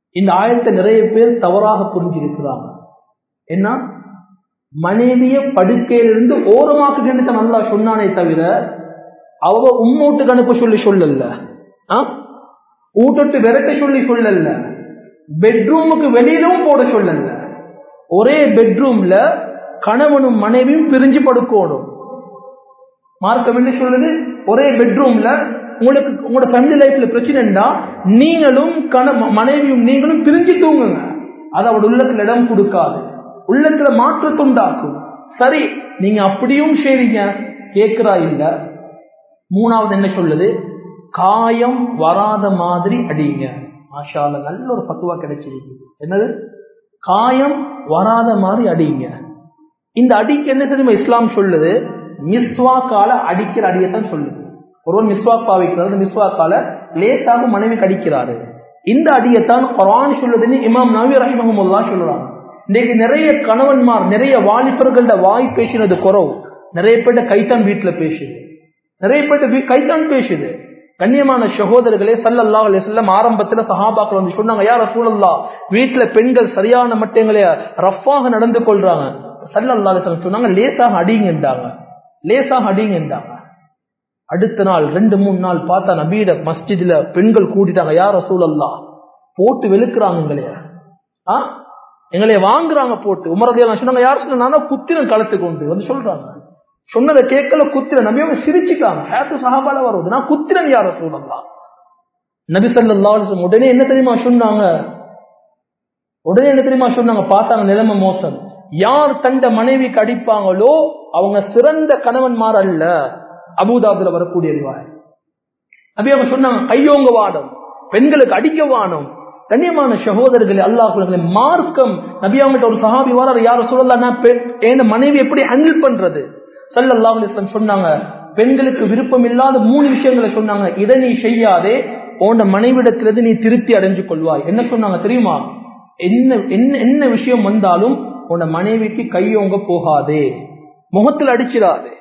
இந்த ஆயத்தை நிறைய பேர் தவறாக புரிஞ்சிருக்கிறாங்க. என்ன, மனைவிய படுக்கையிலிருந்து ஓரமாக்குகின்ற நல்லா சொன்னானே தவிர அவ உம்மூட்டுக்கு அனுப்ப சொல்லி சொல்லல, ஊட்டு விரட்ட சொல்லி சொல்லல, பெட்ரூமுக்கு வெளியிலும் போட சொல்லல. ஒரே பெட்ரூம்ல கணவனும் மனைவியும் பிரிஞ்சு படுக்கணும். மார்க்கம் என்ன சொல்றது? ஒரே பெட்ரூம்ல உங்களுக்கு உங்களோட ஃபேமிலி லைஃப்ல பிரச்சனைண்டா நீங்களும் கண மனைவியும் நீங்களும் பிரிஞ்சு தூங்குங்க. அது அவட உள்ளத்துல இடம் கொடுக்காது, உள்ளத்துல மாற்றத்தை உண்டாக்கும். சரி, நீங்க அப்படியும் செய்றீங்க, கேட்கிறா இல்ல. மூணாவது என்ன சொல்லுது? காயம் வராத மாதிரி அடிங்க. மாஷா அல்லாஹ், நல்ல ஒரு ஃபத்வா கிடைச்சிருக்கு. என்னது? காயம் வராத மாதிரி அடிங்க. இந்த அடிக்கு என்ன தெரியுமா இஸ்லாம் சொல்லுது? மிஸ்வாக்கால அடிக்கிற அடியத்தான் சொல்லுது. ஒருவன் மிஸ்வாக் பாவிக்கிறது, மிஸ்வாக்கால லேசாக மனைவிக்கு அடிக்கிறாரு. இந்த அடியத்தான் குர்ஆன் சொல்லுதுன்னு இமாம் நவவி ரஹிமஹுல்லாஹ் சொல்றாங்க. இன்னைக்கு நிறைய கணவன்மார், நிறைய வாலிபர்களோட வாய் பேசினது குறவு. நிறைய பேர்ட்ட கைத்தான் வீட்டுல பேசுது, நிறைய பேர்ட்ட கைத்தான் பேசுது. கண்ணியமான சகோதரர்களே, ஸல்லல்லாஹு அலைஹி வஸல்லம் ஆரம்பத்துல சஹாபாக்கள் வந்து சொன்னாங்க, யா ரசூலல்லாஹ், வீட்டுல பெண்கள் சரியான மட்டங்களே ரஃப்பாக நடந்து கொள்றாங்க. ஸல்லல்லாஹு அலைஹி வஸல்லம் சொன்னாங்க, லேசாக அடிங்கன்றாங்க, லேசாக அடிங்கன்றாங்க. அடுத்த நாள் ரெண்டு மூணு நாள் பார்த்தா நபியிட மஸ்ஜித்ல பெண்கள் கூட்டிட்டாங்க, யா ரசூலல்லாஹ், போட்டு வெளுக்குறாங்க எங்களைய, ஆ எங்களைய வாங்குறாங்க போட்டு. உமர் ரலியல்லாஹு சொன்னாங்க, யார் சொன்னா? நான் குத்திரன் களத்துக்கு கொண்டு வந்து சொல்றாங்க. சொன்னதை கேட்கல, குத்திரன். நபி அவங்க சிரிச்சுட்டாங்க. ஹேத்து சஹாபால வருது, நான் குத்திரன் யா ரசூலல்லாஹ். நபி ஸல்லல்லாஹு அலைஹி வஸல்லம் உடனே என்ன தெரியுமா சொன்னாங்க? உடனே என்ன தெரியுமா சொன்னாங்க? பார்த்தாங்க நிலைமை மோசம். யார் தண்ட மனைவிக்கு அடிப்பாங்களோ அவங்க சிறந்த கணவன்மார் அல்ல. அபூதாபுல வரக்கூடிய ரிவாயத். நபி அவங்க சொன்னாங்க, கையோங்க வானம், பெண்களுக்கு அடிக்க வானம். கண்ணியமான சகோதரர்களே, அல்லாஹ்வுடைய மார்க்கம். நபி அவங்கள்ட்ட ஒரு சஹாபி வராரு, யார் ரசூலல்லாஹ், நான் என் மனைவி எப்படி ஹேண்டில் பண்றது? ஸல்லல்லாஹு அலைஹி வஸல்லம் சொன்னாங்க, பெண்களுக்கு விருப்பம் இல்லாத மூணு விஷயங்களை சொன்னாங்க. இதை நீ செய்யாதே, உன் மனைவிடத்திலிருந்து நீ திருப்தி அடைஞ்சு கொள்வாய். என்ன சொன்னாங்க தெரியுமா? என்ன என்ன என்ன விஷயம் வந்தாலும் உன் மனைவிக்கு கையோங்க போகாதே, முகத்தில் அடிச்சிடாதே.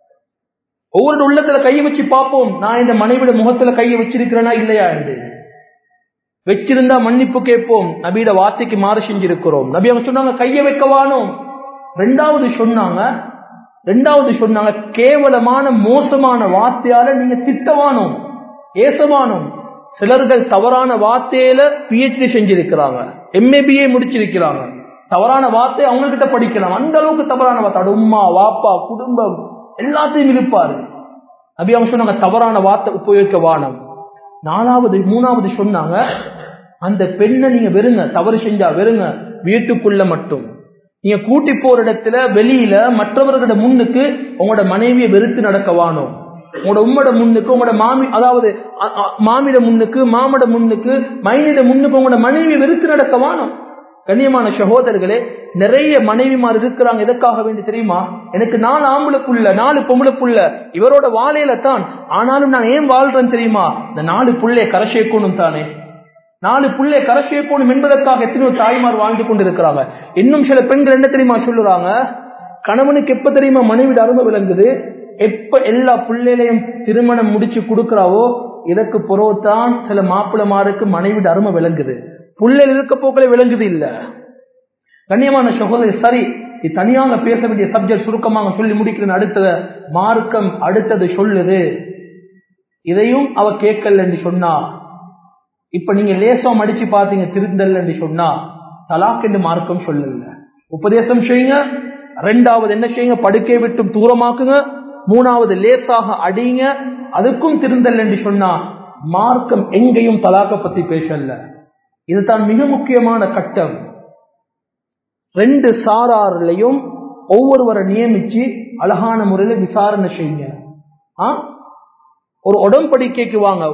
ஒவ்வொரு உள்ளத்துல கையை வச்சு பார்ப்போம், நான் இந்த மனைவிட முகத்துல கையை வச்சிருக்கிறேனா இல்லையா என்று. வச்சிருந்தா மன்னிப்பு கேட்போம், நபியோட வார்த்தைக்கு மாறு செஞ்சிருக்கிறோம். நபி அவங்க சொன்னாங்க, கையை வைக்கவானோம். ரெண்டாவது சொன்னாங்க ரெண்டாவது சொன்னாங்க கேவலமான மோசமான வார்த்தையால நீங்க திட்டவானோம், ஏசவானோம். சிலர்கள் தவறான வார்த்தையில பிஹெச்டி செஞ்சிருக்கிறாங்க, எம்ஏபிஏ முடிச்சிருக்கிறாங்க. தவறான வார்த்தை அவங்ககிட்ட படிக்கலாம், அந்த அளவுக்கு தவறான வார்த்தை. உம்மா வாப்பா குடும்பம் எல்லாத்தையும் இருப்பாரு. நபி அவங்க சொன்னாங்க, தவறான வார்த்தை உபயோகிக்க வானம். நாலாவது மூணாவது சொன்னாங்க, அந்த பெண்ணை நீங்க வெறுங்க, தவறு செஞ்சா வெறுங்க, வீட்டுக்குள்ள மட்டும். நீங்க கூட்டி போற இடத்துல வெளியில மற்றவர்களோட முன்னுக்கு உங்களோட மனைவியை வெறுத்து நடக்க வானோம். உங்களோட உம்மோட முன்னுக்கு, உங்களோட மாமி, அதாவது மாமிட முன்னுக்கு, மாமட முன்னுக்கு, மைனிட முன்னுக்கு உங்களோட மனைவியை வெறுத்து நடக்க வானோம். கண்ணியமான சகோதரர்களே, நிறைய மனைவிமார் இருக்கிறாங்க. எதற்காக வேண்டி தெரியுமா? எனக்கு நாலு ஆம்பளை புள்ள, நாலு பொம்பளை புள்ள, இவரோட வாழையில தான், ஆனாலும் நான் ஏன் வாழ்றேன் தெரியுமா? இந்த நாலு புள்ளைய கரை சேர்க்கணும் தானே, நாலு புள்ளைய கரை சேர்க்கணும் என்பதற்காக எத்தனையோ தாய்மார் வாழ்ந்து கொண்டு இருக்கிறாங்க. இன்னும் சில பெண்கள் என்ன தெரியுமா சொல்லுறாங்க? கணவனுக்கு எப்ப தெரியுமா மனைவிட அருமை விளங்குது? எப்ப எல்லா பிள்ளைகளையும் திருமணம் முடிச்சு கொடுக்கிறாவோ இதற்கு புறவுதான் சில மாப்பிளமாருக்கு மனைவிட அருமை விளங்குது. புள்ளைகள் இருக்க போக்களே விளங்குது இல்ல. கண்ணியமான சகோதரி, சரி, இது தனியாக பேச வேண்டிய சப்ஜெக்ட், சுருக்கமாக சொல்லி முடிக்கிறேன். அடுத்தது மார்க்கம் அடுத்தது சொல்லுது, இதையும் அவ கேட்கல என்று சொன்னா, இப்ப நீங்க லேசம் அடிச்சு பாத்தீங்க திருந்தல் என்று சொன்னா, தலாக் என்று மார்க்கம் சொல்லல. உபதேசம் செய்யுங்க. ரெண்டாவது என்ன செய்யுங்க? படுக்கை விட்டும் தூரமாக்குங்க. மூணாவது லேசாக அடிங்க. அதுக்கும் திருந்தல் என்று சொன்னா, மார்க்கம் எங்கேயும் தலாக்க பத்தி பேசல. இதுதான் மிக முக்கியமான கட்டம். ரெண்டு சாராரிலையும் ஒவ்வொருவரை நியமிச்சு அழகான முறையில விசாரணை செய்யுங்க. ஒரு உடன்படிக்கைக்கு வாங்க.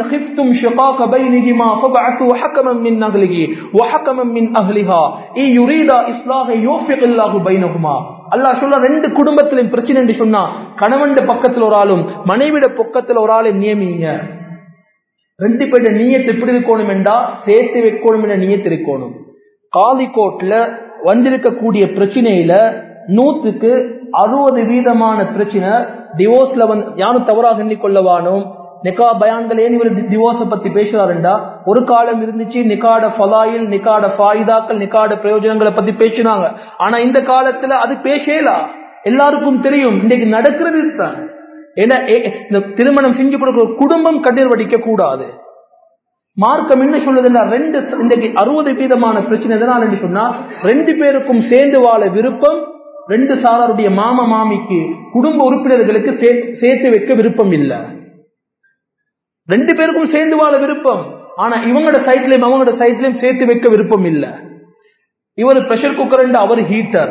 அல்லாஹ் சொல்ல, ரெண்டு குடும்பத்திலும் பிரச்சனை என்று சொன்னா கணவன் பக்கத்தில் ஒரு ஆளும் மனைவிட பக்கத்தில் ஒரு ஆளை நியமிங்க. ரெண்டு பேருடைய நியத்து எப்படி இருக்கணும் என்றா, சேர்த்து வைக்கணும் என்ற நியத்து இருக்கணும். காலி கோட்ல வந்திருக்கக்கூடிய பிரச்சனையில நூத்துக்கு அறுபது வீதமான பிரச்சனை டிவோர்ஸ்ல வந்து யாரும் தவறாக எண்ணிக்கொள்ளவானோ, நிகா பயான்கள் ஏன் இவர் டிவோர்ஸ பத்தி பேசுறாருண்டா, ஒரு காலம் இருந்துச்சு நிகாட ஃபலாயில், நிகாட ஃபாயிதாக்கள், நிகாட பிரயோஜனங்களை பத்தி பேசினாங்க. ஆனா இந்த காலத்துல அது பேசலா, எல்லாருக்கும் தெரியும் இன்னைக்கு நடக்கிறது தான். ஏன்னா இந்த திருமணம் செஞ்சு கொடுக்கிற குடும்பம் கண்ணீர் வடிக்க கூடாது. மார்க்கம் என்ன சொல்லுதுன்னா, ரெண்டு இன்றைக்கு அறுபது வீதமான பிரச்சனை எதனால் என்று சொன்னா, ரெண்டு பேருக்கும் சேர்ந்து வாழ விருப்பம், ரெண்டு சாராருடைய மாமா மாமிக்கு குடும்ப உறுப்பினர்களுக்கு சேர்த்து வைக்க விருப்பம் இல்லை. ரெண்டு பேருக்கும் சேர்ந்து வாழ விருப்பம், ஆனா இவங்களோட சைட்லயும் அவங்களோட சைட்லயும் சேர்த்து வைக்க விருப்பம் இல்லை. இவர் பிரஷர் குக்கர், அவர் ஹீட்டர்,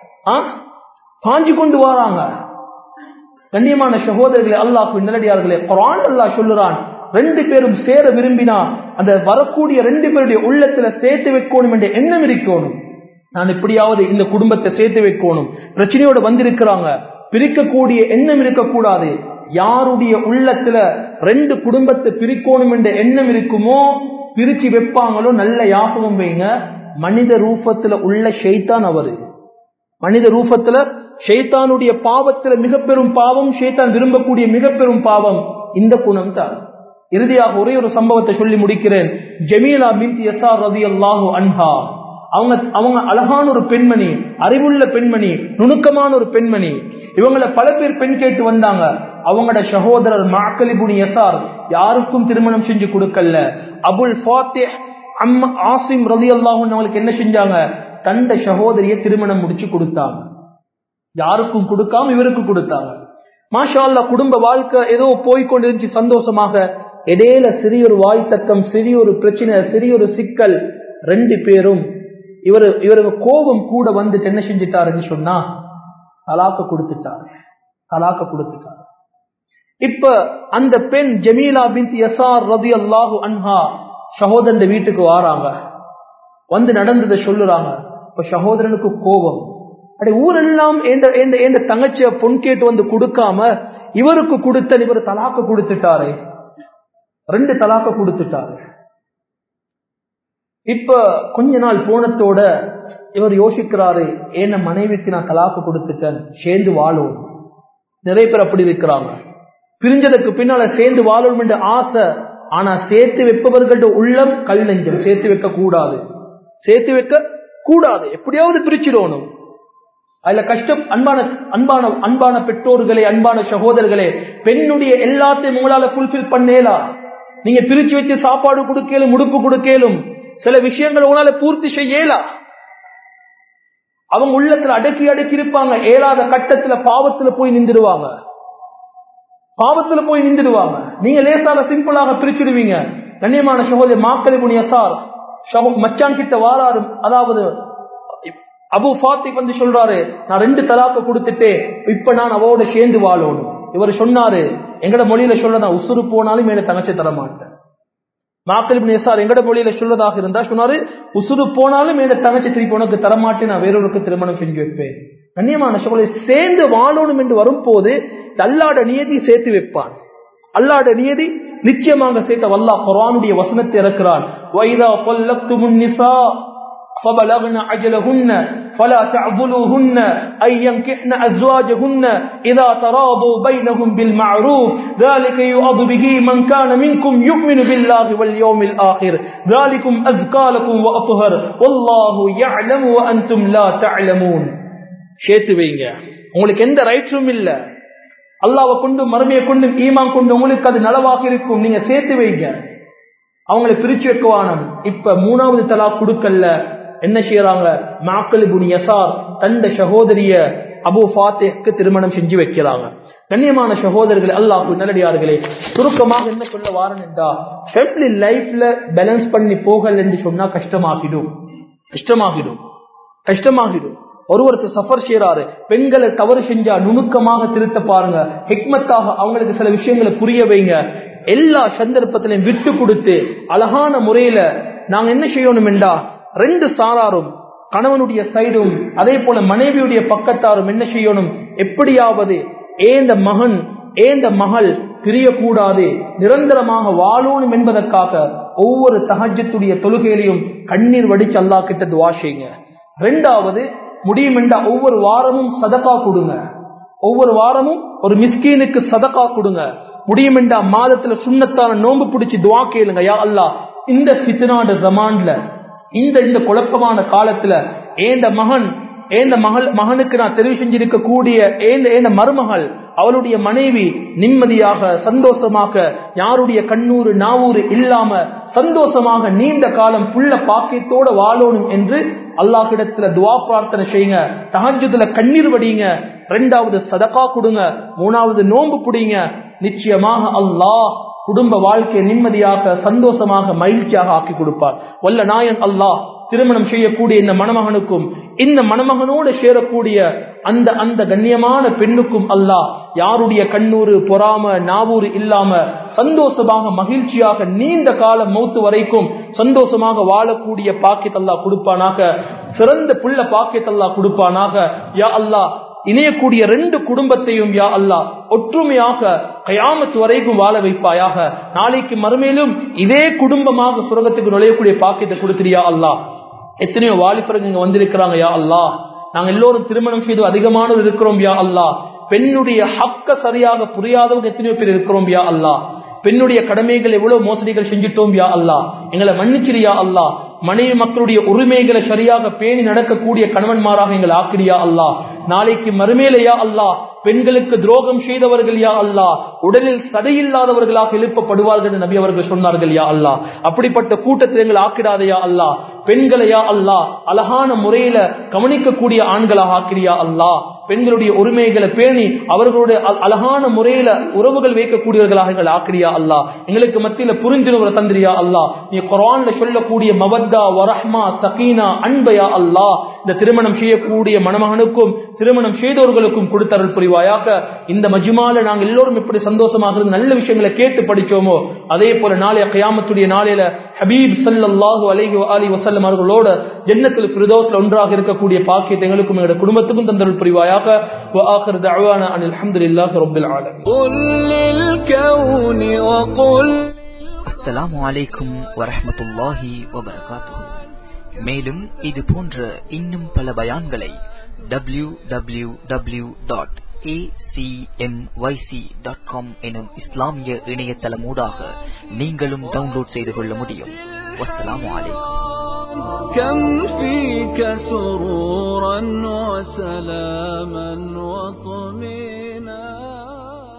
பாஞ்சு கொண்டு வராங்க. கண்ணியமான சகோதரர்களே, அல்லாஹ்வின் நல்லடியார்களே, குர்ஆன் அல்லாஹ் சொல்லுறான், ரெண்டு பேரும் சேர விரும்பினா அந்த வரக்கூடிய ரெண்டு பேருடைய உள்ளத்துல சேர்த்து வைக்கணும் என்ற எண்ணம் இருக்கணும். நான் எப்படியாவது இந்த குடும்பத்தை சேர்த்து வைக்கணும், பிரச்சனையோட வந்திருக்கிறாங்க, பிரிக்கக்கூடிய எண்ணம் இருக்கக்கூடாது. யாருடைய உள்ளத்துல ரெண்டு குடும்பத்தை பிரிக்கணும் என்ற எண்ணம் இருக்குமோ பிரிச்சு வைப்பாங்களோ, நல்ல யாபகம் வைங்க, மனித ரூபத்துல உள்ள ஷைத்தான் அவரு. மனித ரூபத்துல ஷைத்தானுடைய பாவத்துல மிக பெரும் பாவம், ஷைத்தான் விரும்பக்கூடிய மிக பெரும் பாவம் இந்த குணம் தான். இறுதியாக ஒரே ஒரு சம்பவத்தை சொல்லி முடிக்கிறேன். ஜமீலா பின்த் யஸார் ரலியல்லாஹு அன்ஹா, அவங்க அவங்க அழகான ஒரு பெண்மணி, அறிவுள்ள பெண்மணி, நுணுக்கமான ஒரு பெண்மணி. இவங்களை பல பேர் பெண் கேட்டு வந்தாங்க. அவங்களோட சகோதரர் மஅக்கல் இப்னு யஸார் யாருக்கும் திருமணம் செஞ்சு கொடுக்கல. அபுல் ஃபாத்திஹ் அம்மா ஆசிம் ரலியல்லாஹு அன்ஹு அவங்களுக்கு என்ன செஞ்சாங்க, தந்த சகோதரியை திருமணம் முடிச்சு கொடுத்தாங்க. யாருக்கும் கொடுக்காம இவருக்கு கொடுத்தாங்க. மாஷா அல்லாஹ், குடும்ப வாழ்க்கை ஏதோ போய்கொண்டிருந்துச்சு சந்தோஷமாக. இடையில சிறிய ஒரு வாய்த்தக்கம், சிறிய ஒரு பிரச்சனை, சிறிய ஒரு சிக்கல். ரெண்டு பேரும் இவரு இவருக்கு கோபம் கூட வந்துட்டு என்ன செஞ்சிட்டாருன்னு சொன்னா, தலாக்க கொடுத்துட்டார். தலாக்க கொடுத்துட்டார். இப்ப அந்த பெண் ஜமீலா பின்த் யஸார் ரலியல்லாஹு அன்ஹா சகோதரன் வீட்டுக்கு வாராங்க, வந்து நடந்ததை சொல்லுறாங்க. இப்ப சகோதரனுக்கு கோபம், அடே ஊரெல்லாம் எந்த தங்கச்சிய பொன் கேட்டு வந்து கொடுக்காம இவருக்கு கொடுத்த, இவர் தலாக்க கொடுத்துட்டாரு, ரெண்டு தலாக்க கொடுத்துட்டாரு. இப்ப கொஞ்ச நாள் போனத்தோட இவர் யோசிக்கிறாரு, என்ன மனைவிக்கு நான் தலாக்க கொடுத்துட்டேன், சேர்ந்து வாழும். நிறைய பேர் அப்படி இருக்கிறாங்க, பிரிஞ்சதுக்கு பின்னால சேர்ந்து வாழணும் என்ற ஆசை. ஆனா சேர்த்து வைப்பவர்களோட உள்ளம் கல் நெஞ்சம், சேர்த்து வைக்க கூடாது, சேர்த்து வைக்க கூடாது, எப்படியாவது பிரிச்சிடணும். அதுல கஷ்டம். அன்பான அன்பான அன்பான பெற்றோர்களே, அன்பான சகோதரர்களே, பெண்ணுடைய எல்லாத்தையும் உங்களால ஃபுல்ஃபில் பண்ணேலா. நீங்க பிரிச்சு வச்சு சாப்பாடு கொடுக்கலும், உடுப்பு கொடுக்கலும், சில விஷயங்கள் உங்களால பூர்த்தி செய்யலா. அவங்க உள்ளத்துல அடக்கி அடக்கி இருப்பாங்க. ஏழாத கட்டத்துல பாவத்துல போய் நின்றுடுவாங்க, பாவத்துல போய் நின்றுடுவாங்க. நீங்க லேசாக சிம்பிளாக பிரிச்சுடுவீங்க. கண்ணியமான சகோதரி, மஅக்கல் இப்னு யஸார் மச்சான் கிட்ட வாராரு. அதாவது அபு ஃபாத்திஹ் வந்து சொல்றாரு, நான் ரெண்டு தலாக்க கொடுத்துட்டு இப்ப நான் அவரோட சேர்ந்து வாழணும். இவர் சொன்னாரு, எங்கட மொழியில சொல்றதா, உசுறு போனாலும் மேல தங்கச்சி தர மாட்டேன். மஅக்கல் இப்னு யஸார் எங்கட மொழியில சொல்றதாக இருந்தா சொன்னாரு, உசுறு போனாலும் மேல தங்கச்சி திருப்பி உனக்கு தரமாட்டேன், நான் வேறொருக்கு திருமணம் செஞ்சு வைப்பேன். கண்ணியமான சகோதரி, சேர்ந்து வாழணும் என்று வரும்போது அல்லாஹ்வுடைய நியதி சேர்த்து வைப்பான். அல்லாஹ்வுடைய நியதி நிச்சயமாக சேர்த்த அல்லாஹ் குர்ஆனுடைய வசனத்தை இறக்குறான். வைதா ஸல்லத்துமுன் நிஸா فبلغن أجلهن فلا تعضلوهن أن ينكحن أزواجهن إذا تراضوا بينهم بالمعروف ذلك يؤذ به من كان منكم يؤمن بالله واليوم الآخر ذلكم أزكى لكم وأطهر والله يعلم وأنتم لا تعلمون. சேர்த்து வைங்க, உங்களுக்கு எந்த ரைட்ஸும் இல்ல. அல்லாஹ்வை கொண்டு மறுமையை கொண்டு ஈமான் கொண்டு உங்களுக்கு அது நலவாக இருக்கும். நீங்க சேர்த்து வைங்க, அவங்களை பிரிச்சு வைக்கவானம். இப்ப மூணாவது தலாக் கொடுக்கல, என்ன செய்யறாங்க, மஅக்கல் இப்னு யஸார் தந்த சகோதரிய அபு ஃபாத்திஹ்க்கு திருமணம் செஞ்சு வைக்கிறாங்க. கண்ணியமான சகோதரர்களே, அல்லாஹ்வுடைய நல்லடியார்களே, சுருக்கமாக என்ன சொல்ல வாரன் என்றா, ஃபேமிலி லைஃப்ல பேலன்ஸ் பண்ணி போகல் என்று சொன்னா கஷ்டமாகிடும், கஷ்டமாகிடும், கஷ்டமாகிடும். ஒருவருக்கு சஃபர் செய்யறாரு, பெண்களை தவறு செஞ்சா நுணுக்கமாக திருத்த பாருங்க, ஹிக்மத்தாக அவங்களுக்கு சில விஷயங்களை புரிய வைங்க. எல்லா சந்தர்ப்பத்திலையும் விட்டு கொடுத்து அழகான முறையில நாங்க என்ன செய்யணும் என்றா, ரெண்டு சாராரும், கணவனுடைய சைடும் அதே போல மனைவியுடைய பக்கத்தாரும் என்ன செய்யணும், எப்படியாவது ஏந்த மகன் ஏந்த மகள் பிரியக்கூடாது, நிரந்தரமாக வாழணும் என்பதற்காக ஒவ்வொரு தஹஜ்ஜுடைய தொழுகையிலையும் கண்ணீர் வடிச்சு அல்லாஹ் கிட்ட துஆ செய்யுங்க. ரெண்டாவது, முடியும் என்றா ஒவ்வொரு வாரமும் சதகா கொடுங்க, ஒவ்வொரு வாரமும் ஒரு மிஸ்கீனுக்கு சதகா கொடுங்க. முடியும் என்ற மாதத்துல சுண்ணத்தான நோன்பு பிடிச்சி துவா கேளுங்க. யா அல்லாஹ், இந்த ஃபித்னாட ஜமான்ல, இந்த இந்த குழப்பமான காலத்துல ஏந்த மகன் ஏந்த மகள் மகனுக்கு நான் தெரிவு செஞ்சிருக்க கூடிய ஏந்த ஏந்த மருமகள், அவளுடைய மனைவி நிம்மதியாக சந்தோஷமாக யாருடைய கண்ணூறு நாவூறு இல்லாம சந்தோஷமாக நீண்ட காலம் புள்ள பாக்கியத்தோட வாழணும் என்று அல்லாஹ்விடத்துல துவா பிரார்த்தனை செய்யுங்க. தஹஜ்ஜுதுல கண்ணீர் வடிங்க. இரண்டாவது சதகா கொடுங்க. மூணாவது நோன்பு பிடிங்க. நிச்சயமாக அல்லாஹ் குடும்ப வாழ்க்கையை நிம்மதியாக சந்தோஷமாக மகிழ்ச்சியாக ஆக்கி கொடுப்பார். வல்ல நாயன் அல்லாஹ் திருமணம் செய்யக்கூடிய இந்த மணமகனுக்கும் இந்த மணமகனோடு சேரக்கூடிய அந்த அந்த கண்ணியமான பெண்ணுக்கும் அல்லாஹ் யாருடைய கண்ணூறு பொறாம நாவூறு இல்லாம சந்தோஷமாக மகிழ்ச்சியாக நீண்ட காலம் மௌத்து வரைக்கும் சந்தோஷமாக வாழக்கூடிய பாக்கியத்தை அல்லாஹ் கொடுப்பானாக. சிறந்த புள்ள பாக்கியத்தை அல்லாஹ் கொடுப்பானாக. யா அல்லாஹ், இணையக்கூடிய ரெண்டு குடும்பத்தையும் யா அல்லாஹ் ஒற்றுமையாக கயாமத் வரைக்கும் வாழ வைப்பாயாக. நாளைக்கு மறுமையிலும் இதே குடும்பமாக சுரகத்துக்கு நுழையக்கூடிய பாக்கியத்தை கொடுத்திரியா அல்லாஹ். எத்தனையோ வாலிபர்கள் இங்க வந்திருக்கிறாங்க யா அல்லாஹ். நாங்க எல்லோரும் திருமணம் செய்து அதிகமானது இருக்கிறோம் யா அல்லாஹ். பெண்ணுடைய ஹக்க சரியாக புரியாதவங்க எத்தனையோ பேர் இருக்கிறோம் யா அல்லாஹ். பெண்ணுடைய கடமைகள் எவ்வளவு மோசடிகள் செஞ்சிட்டோம் யா அல்லாஹ். எங்களை மன்னிச்சிரியா அல்லாஹ். மனைவி மக்களுடைய உரிமைகளை சரியாக பேணி நடக்கக்கூடிய கணவன்மாராக எங்களை ஆக்கிரியா அல்லாஹ். நாளைக்கு மறுமையிலையா அல்லாஹ் பெண்களுக்கு துரோகம் செய்தவர்கள் யா அல்லாஹ் உடலில் சதையில்லாதவர்களாக எழுப்பப்படுவார்கள் என்று நபி அவர்கள் சொன்னார்கள் யா அல்லாஹ். அப்படிப்பட்ட கூட்டத்தில் எங்களை ஆக்கிடாதையா அல்லாஹ். பெண்களையா அல்லாஹ் அழகான முறையில கவனிக்கக்கூடிய ஆண்களாக ஆக்கிரியா அல்லாஹ். பெண்களுடைய உரிமைகளை பேணி அவர்களுடைய அழகான முறையில உறவுகள் வைக்கக்கூடியவர்களாக எங்களை ஆக்கிரியா அல்லாஹ். எங்களுக்கு மத்தியில புரிந்துணர்வை தந்திரியா அல்லாஹ். நீ குர்ஆன்ல சொல்லக்கூடிய மவத்தா வரஹ்மா சகீனா அன்பையா அல்லாஹ் இந்த திருமணம் செய்யக்கூடிய மணமகனுக்கும் திருமணம் செய்தவர்களுக்கும் கொடுத்தருள் புரிவாயாக. இந்த மஜ்மால நாங்கள் எல்லோரும் எப்படி சந்தோஷமாக இருந்து நல்ல விஷயங்களை கேட்டு படிச்சோமோ அதே போல நாளைய கியாமத்துடைய நாளையில ஹபீப் ஸல்லல்லாஹு அலைஹி வஆலிஹி வஸல்லம் அவர்களோட ஜன்னத்துல் ஃபிர்தௌஸ்ல ஒன்றாக இருக்கக்கூடிய பாக்கியத்தை எங்களுக்கும் எங்களுடைய குடும்பத்துக்கும் தந்தருள் புரிவாயாக. வ ஆகிரு தஅவானா அனில் ஹம்துலில்லாஹி ரப்பில் ஆலமீன். குல் லில் கௌனி வ குல். அஸ்ஸலாமு அலைக்கும் வரஹ்மத்துல்லாஹி வ பரகாத்துஹு. மேலும் இது போன்ற இன்னும் பல பயான்களை W W W dot A C M Y C dot com எனும் இஸ்லாமிய இணையதளமூடாக நீங்களும் டவுன்லோட் செய்து கொள்ள முடியும். வஸ்ஸலாமு அலைக்கும். كم فيك سرورا وسلاما وطمئنا